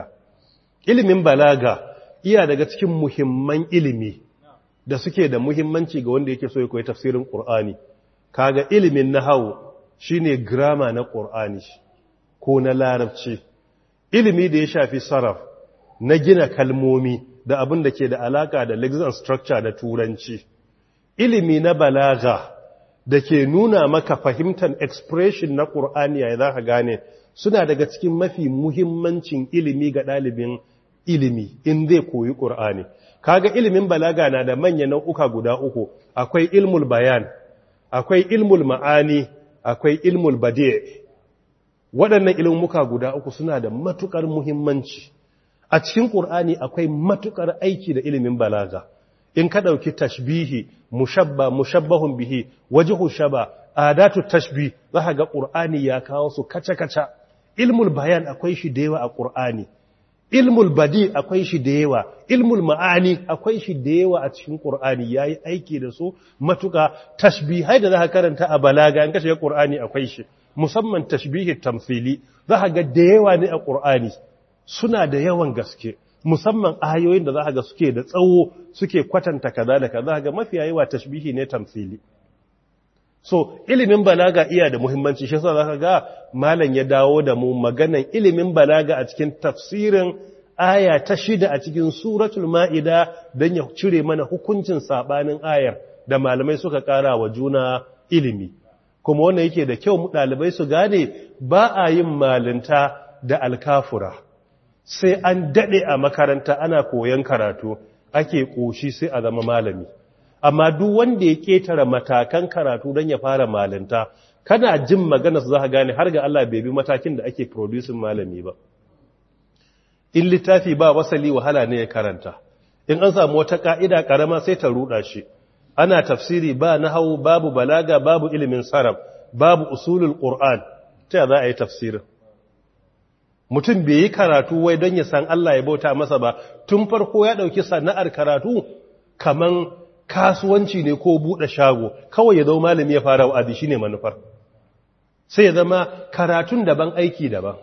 balaga iya daga cikin muhimman ilimi da suke da muhimmanci ga wanda yake so ya koyi tafsirin qur'ani kaga ilimin nahwu shine grammar na qur'ani ko na larabci ilimi da ya shafi sarraf na gina kalmomi da abin da ke da alaka da lexical structure da turanci ilimi na balaga da ke nuna maka fahimtar expression na ƙur'ani ya za ka gane suna daga cikin mafi muhimmancin ilimi ga ɗalibin ilimi in zai koyi ƙur'ani kaga ilimin balaga na da manyan nau'uka guda uku akwai ilmul bayan akwai ilmul ma'ani akwai ilmul badi' waɗannan ilmuka guda uku suna da matukar muhimmanci a cikin ƙur'ani akwai matukar aiki da ilimin balaga in ka ɗauki tashbihi mushabbahun bihi wajhu shaba adatu tashbih za ga ƙur'ani ya kawo su kaca-kaca ilmul bayan akwai shi da yawa a ƙur'ani ilmul badi akwai shi da yawa ilmul ma'ani akwai shi da yawa a cikin ƙur'ani yayi aiki da su matuka tashbihai da za ka karanta a balaga in ka shiga ƙur'ani akwai shi musamman tashbihi tamthili za ga da yawa ne a ƙur'ani suna da yawan gaske musamman ayoyin da za ga suke da tsawo suke kwatanta kaza da kaza ga mafiya yawa tashbihi ne tamthili so ilimin balaga iya da muhimmanci shi yasa zaka ga malam ya dawo da mu maganan ilimin balaga a cikin tafsirin aya ta 6 a cikin suratul maida dan ya cire mana hukuncin sabanin ayar da malamai suka kara wa juna ilimi kuma wannan yake da kyau mu dalibai su gane ba a yin malinta da alkafura sai an dade a makaranta ana koyon karatu ake koshi sai a zama malami amma duk wanda ya ketara matakan karatu don ya fara malinta kana jin magana su za ka gane har ga Allah bai bi matakin da ake producing malami ba in littafi ba wasali wahala ne ya karanta in an samu wata ka'ida karama sai ta ruda shi ana tafsiri ba nahwu babu balaga babu ilimin sarf babu usulul qur'an ta za a yi tafsirin mutum bai yi karatu wai don ya san Allah ya bauta masa ba tun farko ya dauki sana'ar karatu kaman kasuwanci ne ko buɗe shago kawai ya zo malami ya fara wa'azi shine manufar sai ya zama karatun daban aiki daban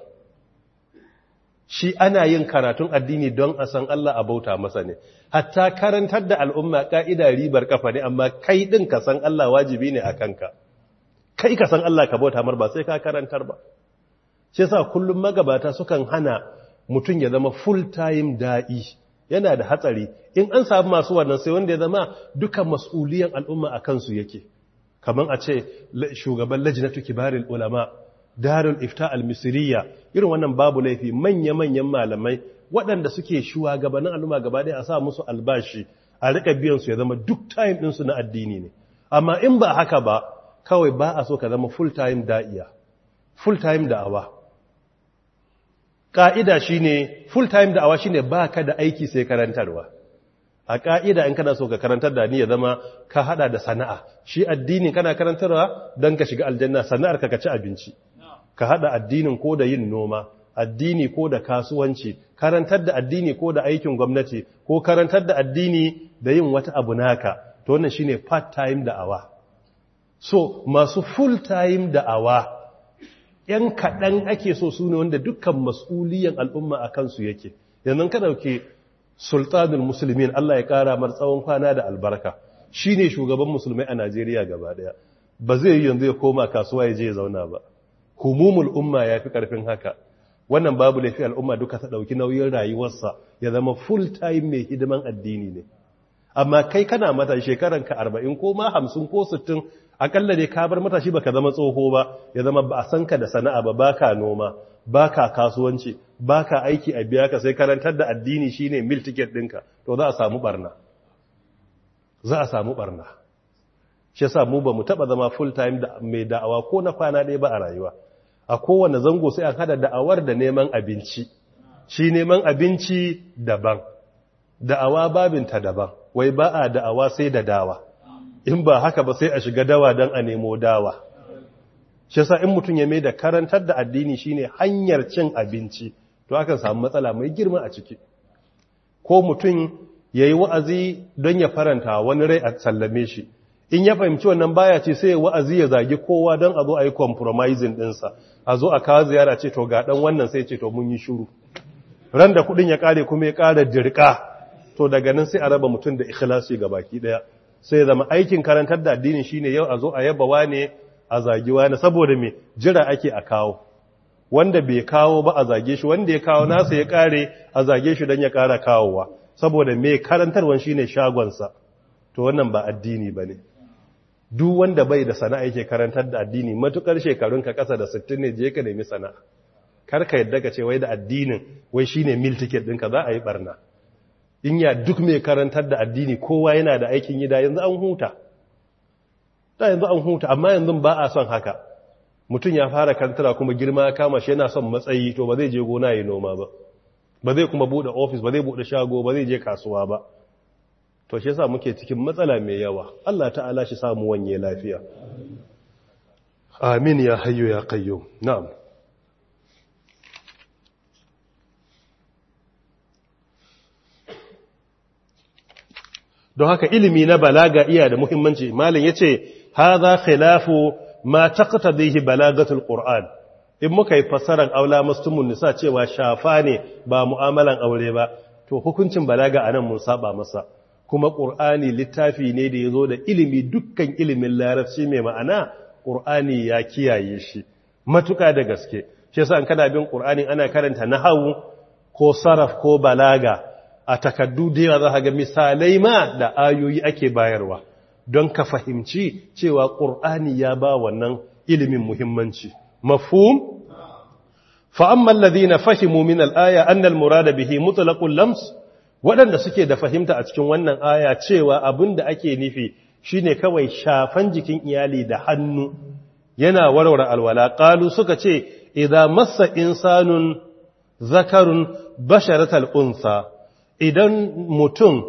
shi ana yin karatun addini don a san Allah a bauta masa ne hatta karantar da al'umma ka'ida ribar kafa ne amma kai din ka san Allah wajibi ne a kanka kai ka san Allah ka bauta mar ba sai ka karantar ba shi yasa kullum magabata sukan hana mutum ya zama full time da'i yana da hatsari in an samu masu wannan sai wanda ya zama dukan mas'uliyan al'umma a kansu yake kamar a ce shugaban lajnatu kibaril ulama darul ifta al-misriya irin wannan babu laifi manya-manyan malamai waɗanda suke shugabannin al'umma gaba ɗaya a sa musu albashi a rika biyan su ya zama duk time ɗinsu na addini ne amma in ba haka ba kawai ba a so ka zama full time da'iya full time da'awa ƙa'ida shi ne full time da'awa shi ne ba ka da aiki sai karantarwa a ka'ida in kana so ka karantar da ni ya zama ka hada da sana'a shi addini kana karantarwa don ka shiga aljanna sana'ar ka ci abinci ka hada addinin ko da yin noma addini ko da kasuwanci karantar da addini ko da aikin gwamnati ko karantar da addini da yin wata abu naka to wannan shine part time da'awa so masu full time da'awa yan kaɗan ake so su ne wanda dukkan mas'uliyan al'umma a kansu yake yanzu ka ɗauke sultanul musulmin Allah ya ƙara mar tsawon kwana da albarka shi ne shugaban musulmai a Najeriya gaba ɗaya ba zai yi yanzu ya koma kasuwa ya je ya zauna ba humumul umma ya fi ƙarfin haka wannan babu laifi al'umma duka ta ɗauki nauyin rayuwarsa ya zama full time mai hidiman addini ne amma kai kana mata shekaranka 40 ko ma 50 ko 60 akalla dai ka bar matashi baka zama tsoho ba ya zama ba a san ka da sana'a ba baka noma baka kasuwanci baka aiki a biya ka sai karantar da addini shine meal ticket ɗinka to za a samu barna shi yasa mu ba mu taba zama full time da mai da'awa ko na kwana ɗaya ba a rayuwa a kowane zango sai an hada da'awar da neman abinci shi neman abinci daban da'awa babinta daban wai ba a da'awa sai da dawa in ba haka ba sai a shiga dawa don a nemo dawa shi yasa in mutum ya mai da karantar da addini shine hanyar cin abinci to akan samu matsala mai girma a ciki ko mutum yayi wa'azi don ya faranta wani rai a sallame shi in ya fahimci wannan baya ce sai wa'azi ya zagi kowa don a zo a yi compromising dinsa a zo a kawo ziyara ce to ga dan wannan sai ce to mun yi shiru ran da kudin ya kare kuma ya kara dirka to daga nan sai a raba mutum da ikhlasi ga baki daya sai zama aikin karantar da addini shine yau a zo a yaba wane a zagi wane saboda me jira ake a kawo wanda bai kawo ba a zage shi wanda ya kawo nasa ya kare a zage shi dan ya kara kawowa saboda me karantarwan shine shagonsa to wannan ba addini bane duk wanda bai da sana'a yake karantar da addini matukar shekarunka kasa da 60 ne je ka nemi sana'a kar ka yadda ka ce wai da addinin wai shine meal ticket ɗinka za a yi barna in ya duk mai karantar da addini kowa yana da aikin yi da yanzu an huta amma yanzu ba a son haka mutum ya fara karantarwa kuma girma ya kama shi yana son matsayi to ba zai je gona ya noma ba zai kuma bude office ba zai bude shago ba zai je kasuwa ba to shi yasa muke cikin matsala mai yawa Allah ta'ala shi samu wanye lafiya amin ya hayyu ya qayyum na'am don haka ilimi na balaga iya da muhimmanci malam yace hadha khilafu ma taqtadihi balagatul qur'an in muka yi fasaran aula mastumun nisa cewa shafa ne ba mu'amalan aure ba to hukuncin balaga anan mun saba masa kuma qur'ani littafi ne da yazo da ilimi dukkan ilimin larabci mai ma'ana qur'ani ya kiyaye shi matuka da gaske shi yasa an kana bin qur'ani ana karanta nahwu ko saraf ko balaga a takaddu da yawa za ga misalai ma da ayoyi ake bayarwa don ka fahimci cewa ƙur'ani ya ba wannan ilimin muhimmanci mafhum fa amma alladhina fahimu min al-aya anna al-murada bihi mutlaqul lams waɗanda suke da fahimta a cikin wannan aya cewa abinda ake nufi shine kawai shafan jikin iyali da hannu yana warware alwala qalu suka ce idza massa insanun zakarun basharatal unsa idan mutum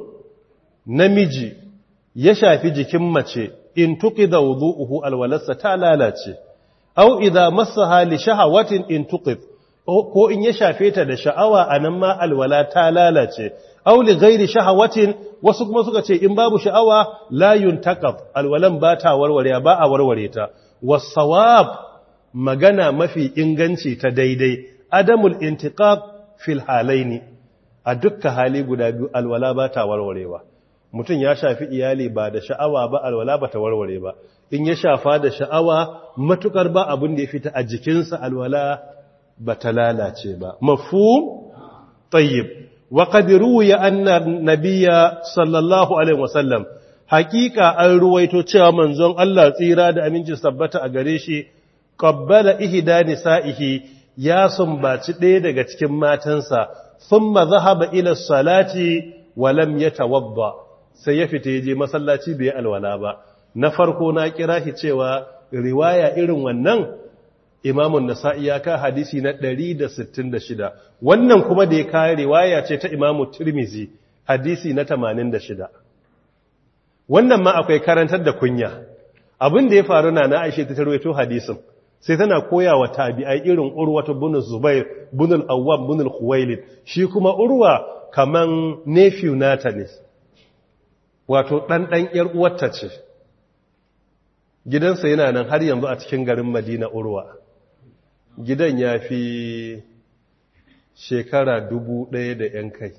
namiji ya shafi jikin mace in tuqida wudu'uhu alwalarsa ta lalace aw idza massaha li shahawatin in tuqid ko in ya shafe ta da sha'awa anan ma alwala ta lalace aw li ghairi shahawatin wasu kuma suka ce in babu sha'awa la yuntaqab alwalan ba ta warware ba a warware ta was-sawab magana mafi inganci ta daidai adamul intiqab fil halaini a dukkan hali guda biyu alwala ba ta warwarewa mutum ya shafi iyali ba da sha'awa ba alwala ba ta warware ba in ya shafa da sha'awa matukar ba abin da ya fita a jikinsa alwala ba ta lalace ba mafhum tayyib wa qad ruwiya anna nabiyya sallallahu alaihi wasallam haqiqa an ruwaito cewa manzon Allah tsira da aminci sabbata a gare shi qabbala ihda nisa'ihi ya sumbaci ɗaya daga cikin matansa thumma dhahaba ila salati wa lam yatawadda sai ya fita yaje masallaci bai alwala ba na farko na kira shi cewa riwaya irin wannan Imam Nasa'i ya ka hadisi na 166 wannan kuma da ya kai riwaya ce ta Imam Tirmizi hadisi na 86. Wannan ma akwai karantar da kunya. Abin da ya faru na Aisha ta tarwaito hadisin, sai tana koya wa tabi'ai irin Urwatu bin Zubair, bin al-Awwam, bin al-Khuwailid. Shi kuma Urwa kaman nephew nata ne. Wato dan yar uwarta ce. Gidansa yana nan har yanzu a cikin garin Madina Urwa. Gidan ya fi shekara 1000 da ‘yan kai.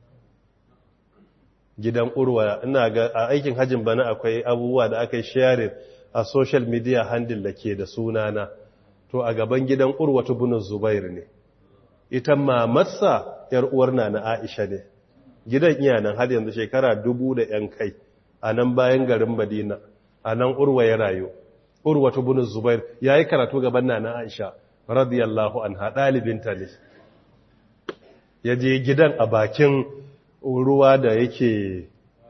Gidan Urwa, ina ga a aikin hajjin bana akwai abubuwa da aka yi sharing a social media handle da ke da sunana. To a gaban gidan Urwa bin Zubair ne. Ita mamarsa ‘yar uwar na Aisha ne. Gidan iya nan har yanzu shekara 1000 da ‘yan kai a nan bayan garin Madina. A nan Urwa ya rayu. Urwa bin Zubair ya yi karatu gaban na Aisha radiyallahu anha, ɗalibinta ne. Ya je gidan a bakin ruwa da yake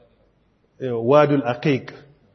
wadul aqiq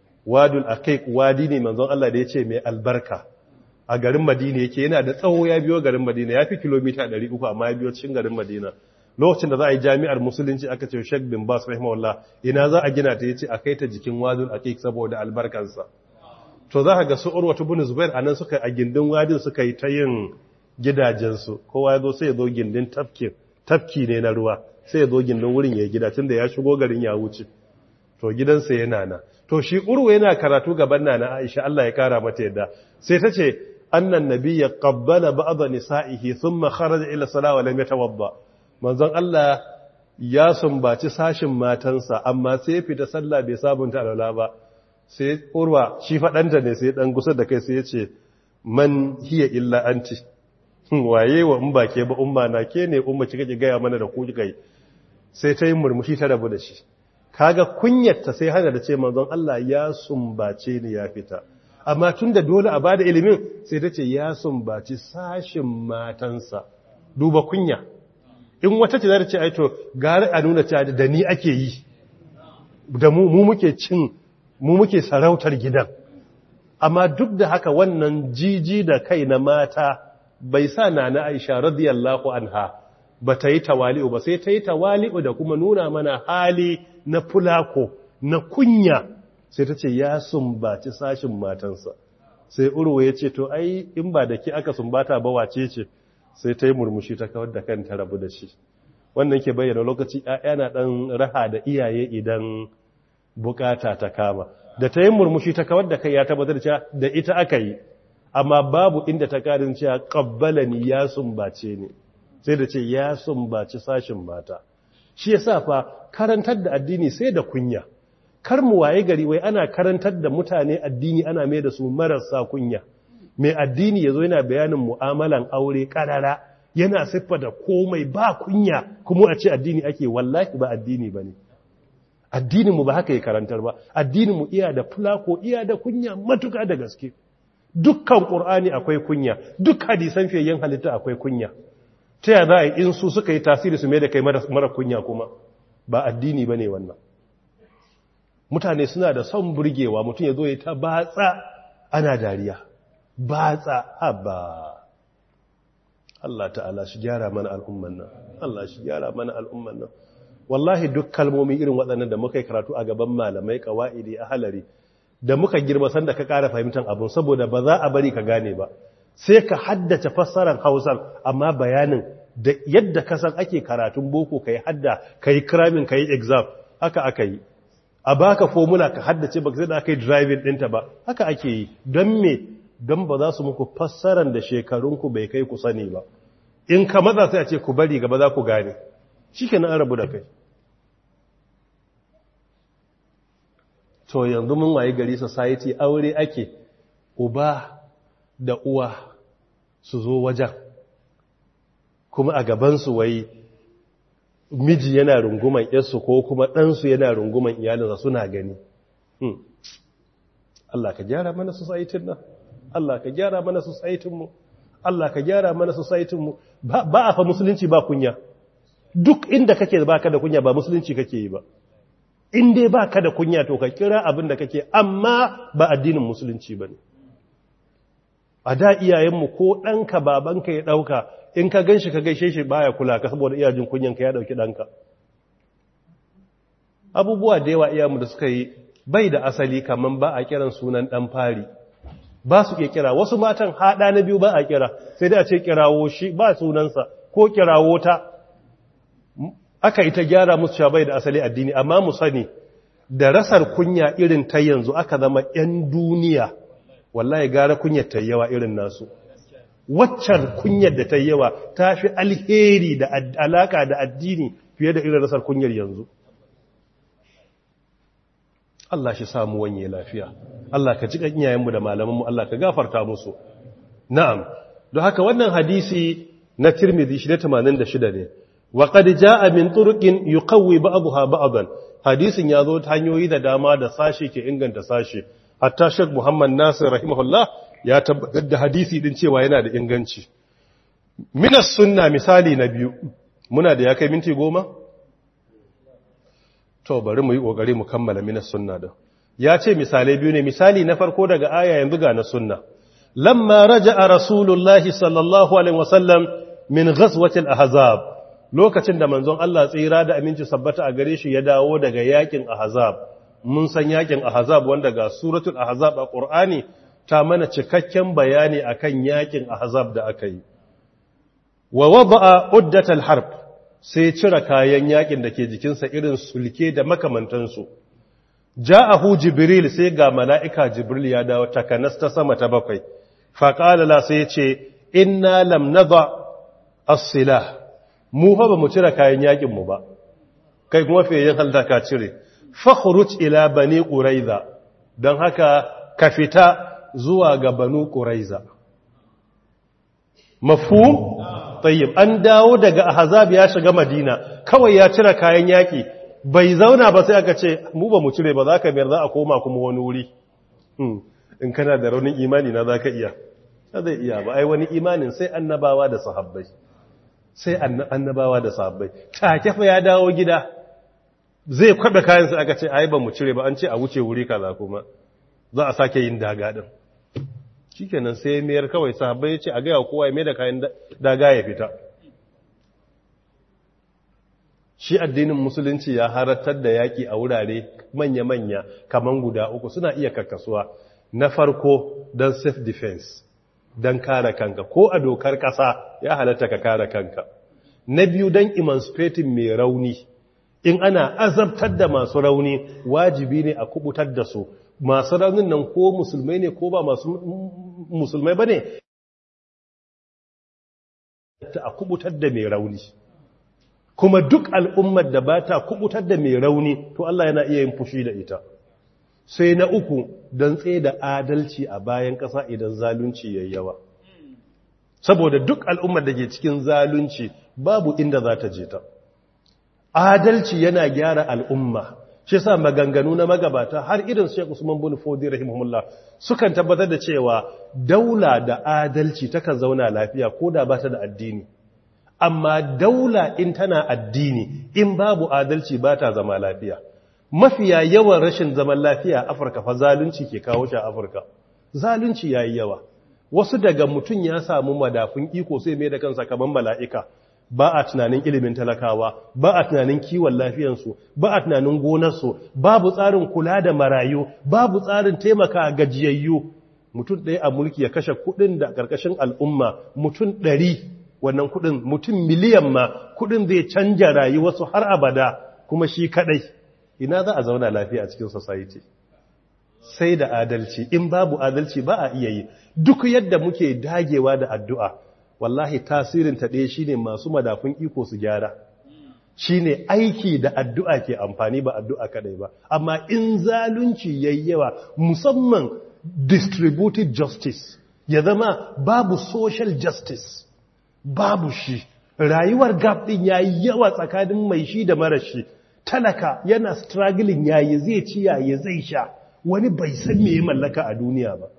wadi ne manzon Allah da yace mai albarka a garin Madina yake, yana da tsawo, ya biyo garin Madina ya fi kilomita 300 amma ya biyo cikin garin Madina. Lokacin da za a yi jami'ar musulunci aka ce Sheikh bin Bas rahimahullah ina za a gina ta yace a kai ta jikin wadul aqiq saboda albarkansa. To za ka ga su Urwatu bin Zubair anan suka a gindin wadin suka yi ta yin gidajensu, kowa ya zo sai ya zo gindin tafki ne na ruwa, sai ya zo gindin wurin ya gida tunda ya shigo garin ya wuce. To gidansa yana na. To shi Urwa yana karatu gaban na Aisha, Allah ya kara mata yadda. Sai ta ce annan nabiyya qabbala ba'd nisa'ihi thumma kharaja ila salat wa lam yatawadda. Manzon Allah ya sumbaci sashin matansa amma sai ya fita sallah bai sabunta alwala ba. Sai Urwa shi fadanta ne sai dan gusa da kai sai ya ce man hiya illa anti. Waye wa in ba ke ba umma na ke ne umma kika ki gaya mana da ku kika yi. Sai ta yi murmushi ta rabu da shi. Kaga kunyarta sai hana da ce manzon Allah ya sumbace ni ya fita. Amma tunda dole a bada ilimin sai ta ce ya sumbaci sashin matansa. Duba kunya. In wata ce za ta ce ai to gari a nuna cewa da ni ake yi. Da mu muke sarautar gidan. Amma duk da haka wannan jiji da kai na mata bai sa na Aisha radiyallahu anha ba ta yi tawali'u ba, sai ta yi tawali'u da kuma nuna mana hali na fulako na kunya, sai ta ce ya sumbaci sashin matansa. Sai Urwa ya ce to ai in ba da ki aka sumbata ba wace ce, sai ta yi murmushi ta kawar da kanta rabu da shi. Wannan ke bayyana lokaci yana ɗan raha da iyaye idan bukata ta kama. Da ta yi murmushi ta kawar da kai ya tabbatar cewa da ita aka yi, amma babu inda ta karin cewa qabbalani ya sumbace ni. Sai da ce ya sumbaci sashin mata. Shi yasa fa karantar da addini sai da kunya. Kar mu waye gari wai ana karantar da mutane addini ana mai da su marasa kunya. Mai addini yazo yana bayanin mu'amalan aure karara, yana siffa da komai ba kunya, kuma a ce addini ake, wallahi ba addini bane. Addinin mu ba haka ya karantar ba. Addinin mu iya da fulako, iya da kunya matuka da gaske. Dukkan Qur'ani akwai kunya, duk hadisan fiyayyen halitta akwai kunya. Ta yaya za a yi in su suka yi tasiri su mai da kai mara kunya kuma? Ba addini ba ne wannan. Mutane suna da son burgewa, mutum ya zo ya ta batsa ana dariya. Batsa haba. Allah ta'ala shi gyara mana al'umman nan. Allah shi gyara mana al'umman nan. Wallahi duk kalmomi irin waɗannan da muka yi karatu a gaban malamai, ƙawa'idi, ahalari, da muka girma sanda ka ƙara fahimtar abin saboda ba za a bari ka gane ba. Sai ka haddace fassarar Hausan amma bayanin da yadda kasan ake karatun boko kai hadda kai cramming kai exam haka aka yi. A baka formula ka haddace baka sai da aka yi driving ɗinta ba haka ake yi. Don me? Don ba za su muku fassarar da shekarunku bai kai ku sani ba. In ka matsa sai a ce ku bari gaba za ku gane. Shikenan an rabu da kai. To yanzu mun waye gari society aure ake, uba da uwa su zo wajen kuma a gabansu wai miji yana runguman yarsu ko kuma ɗansu yana runguman iyalinsa suna gani. Allah ka gyara mana society nan, Allah ka gyara mana society mu, Allah ka gyara mana society mu. Ba a fa musulunci ba kunya. Duk inda kake baka da kunya ba musulunci kake yi ba. In dai ba ka da kunya to ka kira abin da kake, amma ba addinin musulunci ba ne. A da iyayenmu ko ɗanka babanka ya ɗauka, in ka gan shi ka gaishe shi baya kula ka saboda iyajin kunyanka ya ɗauki ɗanka. abubuwa da yawa iyamu da suka yi bai da asali kaman ba a kiran sunan dan fari ba su iya kira wasu matan hada na biyu ba a kira sai dai a ce kirawo shi ba sunansa ko kirawo ta aka yi ta gyara musu cewa bai da asali addini amma mu sani da rasar kunya irin ta yanzu aka zama 'yan duniya wallahi gara kunyar ta yawa irin nasu waccan kunyar da ta yawa ta fi alheri da alaka da addini fiye da irin rasar kunyar yanzu Allah shi samu wanye lafiya Allah ka cika iyayenmu da malamanmu Allah ka gafarta musu na'am don haka wannan hadisi na Tirmidhi shi da 86 ne wa qad jaa min turuqin yuqawwi ba'daha ba'dan hadisin yazo ta hanyoyi da dama da sashi ke inganta sashi hatta Sheikh Muhammad Nasir rahimahullah ya tabbatar da hadisi din cewa yana da inganci minas sunna misali na biyu muna da ya kai minti 10 to bari mu yi kokari mu kammala minas sunna da ya ce misalai biyu ne misali na farko daga aya yanzu ga na sunna lamma raja'a rasulullahi sallallahu alaihi wasallam min ghazwatil ahzab lokacin da manzon Allah tsira da aminci sabbata a gare shi ya dawo daga yakin ahzab mun san yakin ahzab wanda ga suratul ahzab a qur'ani ta mana cikakken bayani akan yakin ahzab da aka yi wa wada'a uddatal harb sai cire kayan yakin da ke jikinsa irin sulke da makamantansu ja'ahu jibril sai ga mala'ika jibril ya dawo takanas ta sama ta bakwai faqala la sai ce inna lam nadha as-silah mu fa ba mu cire kayan yakin mu ba kai kuma fiye halda ka cire fakhruj ila bani quraiza dan haka ka fita zuwa ga banu quraiza mafhum tayyib an dawo daga ahzab ya shiga madina kawai ya cire kayan yaki bai zauna ba sai aka ce mu ba mu cire ba za ka mayar za a koma kuma wani wuri in kana da raunin imani na za ka iya ba zai iya ba ai wani imanin sai annabawa da sahabbai sai annabawa da sahabbai take fa ya dawo gida zai kwabe kayan sai aka ce ai ba mu cire ba an ce a wuce wuri kaza kuma za a sake yin daga din shikenan sai mayar kawai sahabbai ya ce a ga kowa ya mai da kayan daga ya fita shi addinin musulunci ya haratar da yaƙi a wurare manya-manya kaman guda uku suna iya karkasuwa na farko don self-defense don kare kanka ko a dokar ƙasa ya halatta ka kare kanka na biyu don emancipating mai rauni in ana azabtar da masu rauni wajibi ne a kubutar da su masu raunin nan ko musulmai ne ko ba masu musulmai ba ne a kubutar da mai rauni kuma duk al'ummar da ba ta kubutar da mai rauni to Allah yana iya yin fushi da ita sai na uku don tsaye da adalci a bayan ƙasa idan zalunci yayi yawa saboda duk al'ummar da ke cikin zalunci babu inda za ta je ta adalci yana gyara al'umma shi sa maganganu na magabata har irin Sheikh Usman bin Fodi rahimahullah sukan tabbatar da cewa daula da adalci takan zauna lafiya ko da ba ta da addini amma daula in tana addini in babu adalci ba ta zama lafiya mafiya yawan rashin zaman lafiya a Afirka fa zalunci ke kawo shi a Afirka zalunci yayi yawa wasu daga mutun ya samu madafun iko sai mai da kansa kaman mala'ika ba a tunanin ilimin talakawa ba a tunanin kiwon lafiyansu ba a tunanin gonarsu babu tsarin kula da marayu babu tsarin taimaka gajiyayyu mutum ɗaya a mulki ya kashe kuɗin da ƙarƙashin al'umma mutum 100 wannan kudin mutum miliyan ma kudin zai canja rayuwarsu har abada kuma shi kadai ina za a zauna lafiya a cikin society sai da adalci in babu adalci ba a iya yi duk yadda muke dagewa da addu'a wallahi tasirin ta ɗaya shine masu madafun iko su gyara shine aiki da addu'a ke amfani ba addu'a kadai ba amma in zalunci yayi yawa musamman distributed justice ya zama babu social justice babu shi rayuwar gap din yayi yawa tsakanin mai shi da mara shi talaka yana struggling yayi zai ci yayi zai sha wani bai san me ya mallaka a duniya ba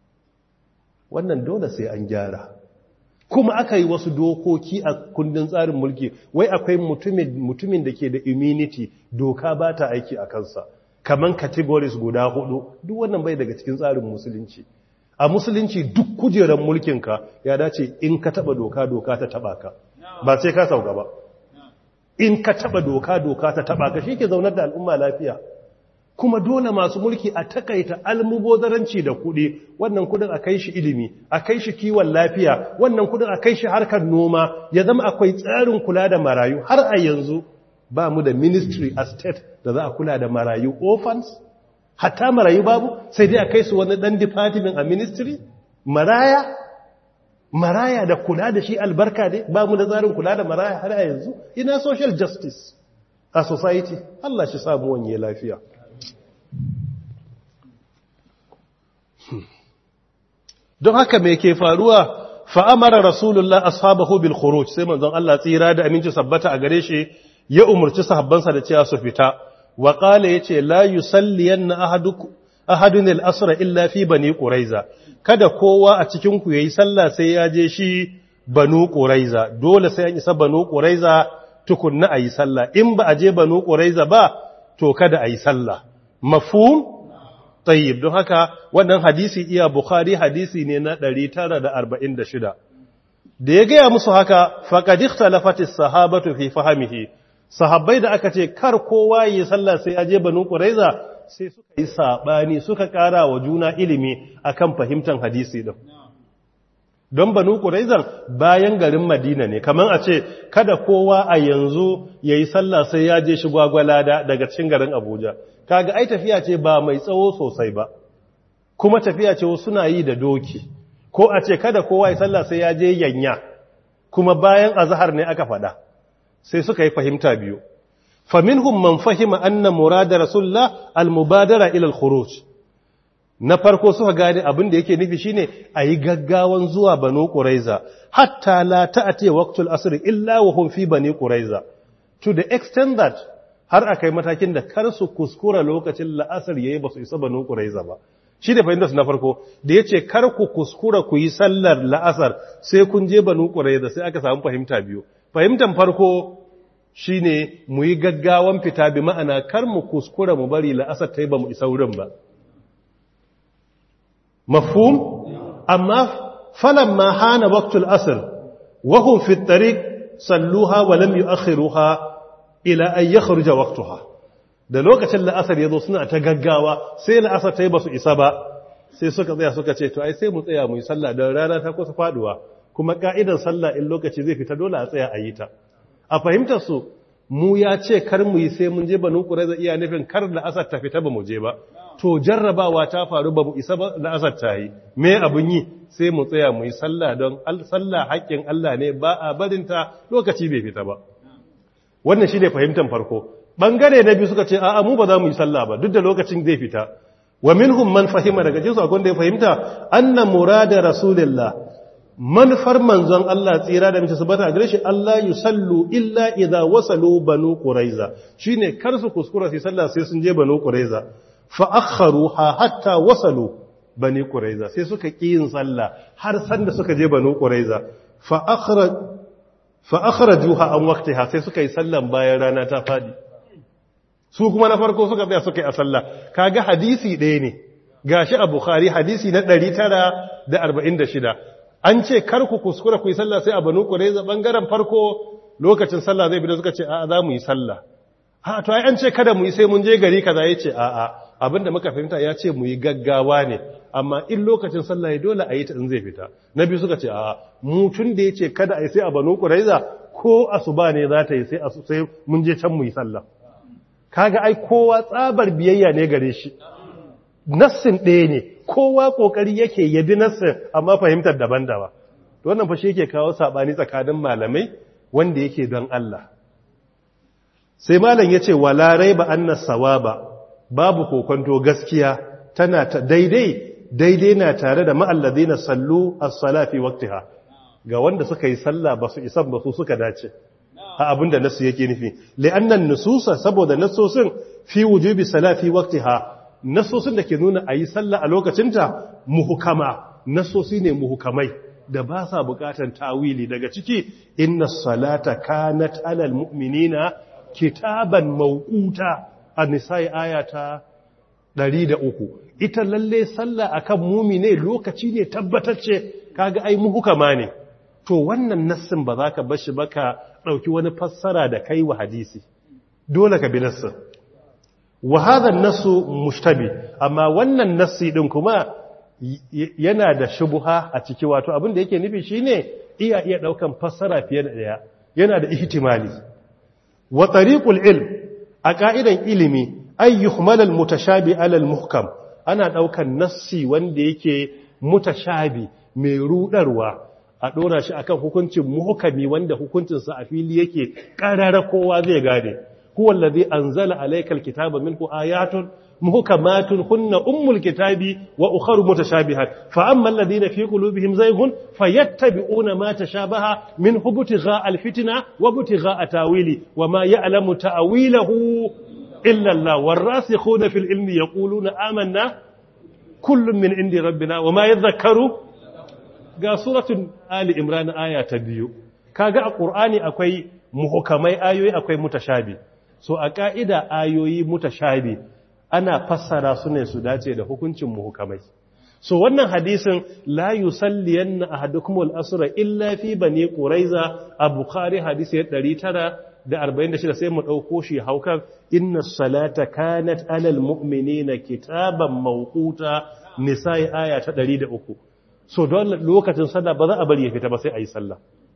wannan dole sai an gyara kuma aka yi wasu dokoki a kundin tsarin mulki wai akwai mutumin da ke da immunity doka ba ta aiki a kansa kaman categories guda 4 duk wannan bai daga cikin tsarin musulunci a musulunci duk kujerar mulkinka ya dace in ka taba doka ta taba ka ba sai ka sauka ba in ka taba doka ta taba ka, shi ke zaunar da al'umma lafiya. Kuma dole masu mulki a takaita almubozaranci da kuɗi, wannan kuɗin a kai shi ilimi, a kai shi kiwon lafiya, wannan kuɗin a kai shi harkar noma, ya zama akwai tsarin kula da marayu. Har a yanzu ba mu da ministry a state da za a kula da marayu, orphans, hatta marayu babu, sai dai a kai su wani ɗan department a ministry. Maraya da kula da shi albarka ne, ba mu da tsarin kula da maraya har a yanzu. Ina social justice a society? Allah shi samu wanye lafiya. Don haka me ke faruwa? Fa'amara Rasulullah ashabahu bil khuruj, sai manzon Allah tsira da aminci sabbata a gare shi ya umurci sahabbansa da cewa su fita. Wa qala yace la yusalliyanna ahadun al-asr illa fi bani quraiza. Kada kowa a cikin ku yayi sallah sai ya je shi banu quraiza. Dole sai an isa banu quraiza tukunna ayi sallah. In ba a je banu quraiza ba to kada ayi sallah. Mafhum? Tayyib. Don haka wannan hadisi iya Bukhari hadisi ne na 946. Da ya gaya musu haka faqad ikhtalafat as-sahabatu fi fahmihi. Sahabbai da aka ce kar kowa yi sallah sai aje banu quraiza sai suka yi sabani, suka kara wa juna ilimi akan fahimtar hadisi din. Don banu quraizan bayan garin Madina ne, kaman a ce kada kowa a yanzu yayi sallah sai ya je shi Gwagwalada daga cikin garin Abuja. Kaga ai tafiya ce ba mai tsawo sosai ba, kuma tafiya ce suna yi da doki. Ko a ce kada kowa yi sallah sai ya je Yanya, kuma bayan azhar ne aka fada. Sai suka yi fahimta biyu. Faminhum man fahima anna murada rasulullah al-mubadara ila al-khuruj. Na farko suka gane abin da yake nufi shine ayi gaggawan zuwa Banu Quraiza hatta la ta'ati waqtul asr illa wa hum fi Bani Quraiza. To the extent that har akai matakin da kar su kuskura lokacin la'asar yayi ba su isa Banu Quraiza ba. Shi da fahimtar su na farko da yace kar ku kuskura ku yi sallar la'asar sai kun je Banu Quraiza, sai aka samu fahimta biyu. Fahimtar farko shine mu yi gaggawan fita, bi ma'ana kar mu kuskura mu bari la'asar ta yi ba mu isa wurin ba. Mafhum? Amma falamma hana waqtul asr wa hum fi at-tariq salluha wa lam yu'akhiruha ila an yakhruja waqtaha. Da lokacin la'asar yazo suna ta gaggawa sai la'asar ta yi ba su isa ba, sai suka tsaya suka ce to ai sai mu tsaya mu yi sallah don rana ta kusa faduwa, kuma ka'idar sallah in lokaci zai fita dole a tsaya a yi ta. A fahimtar su mu ya ce kar mu yi sai mun je Banu Qurayza, iya nufin kar la'asar ta fita ba mu je ba. To jarrabawa ta faru ba mu isa ba la'asar ta yi. Me abun yi? Sai mu tsaya mu yi sallah don sallah haƙƙin Allah ne, ba a barinta lokaci bai fita ba. Wannan shi ne fahimtar farko. Bangare na biyu suka ce a'a mu ba za mu yi sallah ba duk da lokacin zai fita. Wa minhum man fahima, daga jinsu akwai da ya fahimta anna murada rasulillah, manufar manzon Allah tsira da mace sabata a gare shi Allah yusallu illa idza wasalu Banu Quraiza, shine kar su kuskura su sallah sai sun je Banu Quraiza. Fa akharuha hatta wasalu Bani Quraiza, sai suka ki yin sallah har san da suka je Banu Quraiza. Fa akhrajuha an waqtiha, sai suka yi sallan bayan rana ta fadi. Su kuma na farko suka tsaya suka yi a sallah. Kaga hadisi ɗaya ne, gashi a Bukhari hadisi na 946. An ce kar ku kuskura ku yi sallah sai a Banu Qurayza, bangaren farko lokacin sallah zai bi da suka ce a'a za mu yi sallah. A to ai an ce kada mu yi sai mun je gari kaza, yace a'a abinda muka fahimta ya ce mu yi gaggawa ne, amma in lokacin sallah ya dole a yi ta in zai fita. Na biyu suka ce a'a mu tun da yace kada a yi sai a Banu Qurayza, ko asuba ne za ta yi sai mun je can mu yi sallah. Kaga ai kowa tsabar biyayya ne gare shi. Nassin ɗaya ne, kowa ƙoƙari yake yabi nassin amma fahimtar daban-daban. Wannan fa shi yake kawo saɓani tsakanin malamai wanda yake don Allah. Sai malam ya ce wala raiba anna sawaba, babu kokonto gaskiya tana daidai na tare da ma'alladina sallu as-sala fi waqtiha, ga wanda suka yi sallah ba su isan ba su suka dace. A abinda nasu yake nufi li'annan nususa, saboda nasosin fi wujubi salati waqtiha, nasosin da ke nuna ayi sallah a lokacinta muhkama, nasosi ne muhkamai da ba sa bukatan tawili. Daga ciki inna salata kanat alal mu'minina kitaban mawquta, an-nisa'i ayata 103. Ita lalle sallah akan mu'mine lokaci ne tabbatacce, kaga ai muhkama ne. to wannan nassin ba za ka bashi ba ka ɗauki wani fassara da kai wa hadisi dole ka bi nassin wa hadha nasu mushtabi amma wannan nassi din kuma yana da shubuha a ciki wato abin da yake nufi shine iya daukan fassara fiye da daya yana da ihtimali wa tariqul ilm a ka'idan ilimi ay yuhmal al mutashabi ala al muhkam ana daukan nassi wanda yake mutashabi mai rudarwa a dora shi akan hukuncin muhkami wanda hukuncinsa a fili yake karara kowa zai gane huwa allazi anzala alayka alkitaba minhu ayatun muhkamatun hunna ummul kitabi wa ukharu mutashabihat fa amma alladhina fi qulubihim zayghun fayattabi'una ma tashabaha minhu ibtigha'a alfitna wa ibtigha'a tawili wa ma ya'lamu ta'wilahu illa Allah warasikhuna fil ilmi yaquluna amanna kullun min indi rabbina wa ma yadhakkaru ga suratul ali imran aya ta 2 kaga a qur'ani akwai muhkamai ayoyi akwai mutashabi so a ka'ida ayoyi mutashabi ana fassara su ne su dace da hukuncin muhkamai so wannan hadisin la yusalliyanna ahadukum al-asra illa fi bani quraiza a bukhari hadisi 946 sai mu dauko shi haukan inna salata kanat alal mu'minina kitaban mawquta nisa'i aya ta 103 so don lokacin sallah ba za a bari ya fita ba sai ayi sallah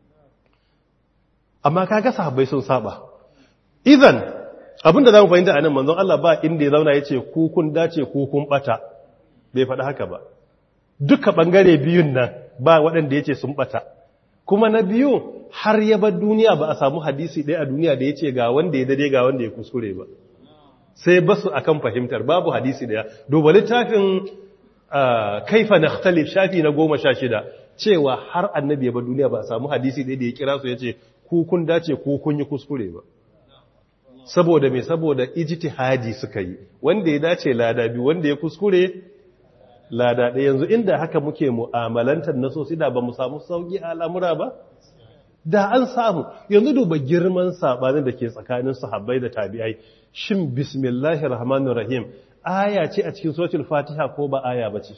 amma kaga sahabbai sun saba idan abinda zamu fahimta anan manzon Allah ba inda ya zauna yace ku kun dace ku kun bata bai faɗa haka ba duka bangare biyun nan ba waɗanda yace sun bata kuma na biyu har ya bar duniya ba a samu hadisi ɗaya a duniya da yace ga wanda ya dade ga wanda ya kuskure ba sai basu akan fahimtar babu hadisi ɗaya duba littafin kaifa nakhtalif shafi na 16 cewa har annabi ya bar duniya ba a samu hadisi ɗaya da ya kira su yace ku kun dace ku kun yi kuskure ba saboda me saboda ijtihadi suka yi wanda ya dace lada biyu wanda ya kuskure lada ɗaya yanzu inda haka muke mu'amalantar nasosi da ba mu samu sauki a al'amura ba da an samu yanzu duba girman sabanin da ke tsakanin sahabbai da tabi'ai shin bismillahir rahmanir rahim aya ce a cikin suratul fatiha ko ba aya bace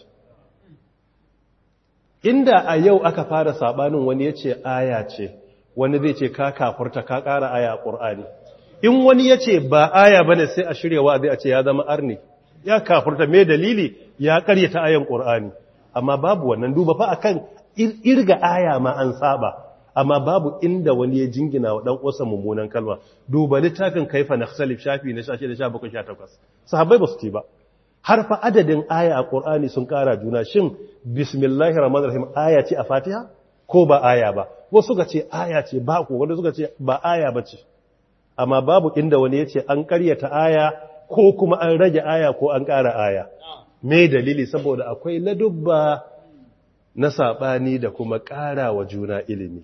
inda a yau aka fara sabanin wani yace aya ce wani zai ce ka kafurta ka ƙara aya a ƙur'ani in wani ya ce ba aya bane sai a shirya wa'azi a ce ya zama arni ya kafurta mai dalili ya ƙaryata ayan ƙur'ani amma babu wannan duba fa akan irga aya ma an saba amma babu inda wani ya jingina wa dan uwansa mummunan kalma duba littafin kaifa nakhtalif shafi na 16 17 18 sahabbai ba su ci ba har fa adadin aya a ƙur'ani sun ƙara juna shin bismillahir rahmanir rahim aya ce a fatiha ko ba aya ba wasu suka ce aya ce ba ko wanda suka ce ba aya ba ce amma babu inda wani ya ce an karyata aya ko kuma an rage aya ko an ƙara aya me dalili saboda akwai ladubba na saɓani da kuma ƙara wa juna ilimi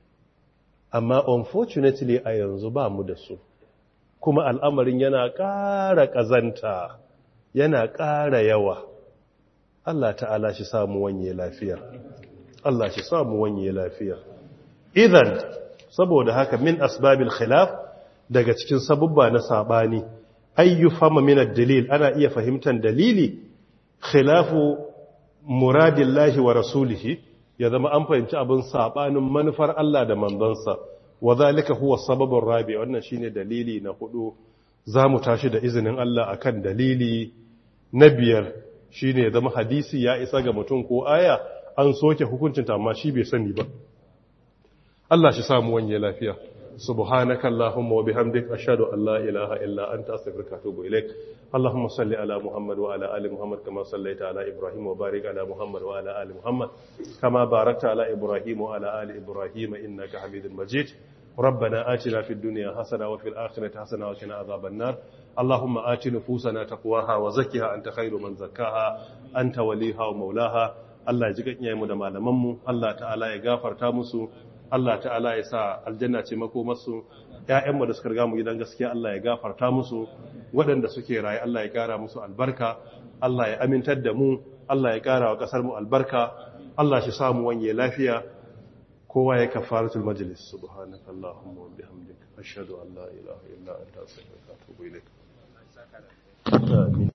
amma unfortunately a yanzu ba mu da su kuma al'amarin yana ƙara ƙazanta yana ƙara yawa Allah ta'ala shi samu wanye lafiya Allah shi samu wanye lafiya idan saboda haka min asbabil khilaf daga cikin sabubba na sabani ayyufama min ad-dalil ana iya fahimtar dalili khilafu muradillahi wa rasulihi ya zama an fahimci abin sabanin manufar Allah da manzonsa wa zalika huwa sababur rabi wannan shine dalili na 4 zamu tashi da izinin Allah akan dalili na 5 shine ya zama hadisi ya isa ga mutum ko aya an soke hukuncinta amma shi bai sani ba Allah shi samu wanye lafiya subhanaka allahumma wa bihamdika ashhadu an la ilaha illa anta astaghfiruka wa atubu ilaik allahumma salli ala muhammad wa ala ali muhammad kama sallaita ala ibrahim wa barik ala muhammad wa ala ali muhammad kama barakta ala ibrahim wa ala ali ibrahim innaka hamidul majid ربنا آتنا في الدنيا حسنة وفي الآخرة حسنة وقنا عذاب النار اللهم آت نفوسنا تقواها وزكها أنت خير من زكاها أنت وليها ومولاها Allah ya ji ganyayenmu da malamanmu, Allah ta'ala ya gafarta musu, Allah ta'ala ya sa aljanna ce makomarsu, ‘ya'yanmu da suka riga mu gidan gaskiya Allah ya gafarta musu, waɗanda suke raye Allah ya ƙara musu albarka, Allah ya amintar da mu, Allah ya ƙara wa ƙasarmu albarka, Allah shi samu wanye lafiya, kowa ya kafaratul majlis, subhanaka Allahumma wa bihamdika, ashhadu an la ilaha illa anta astaghfiruka wa atubu ilaik.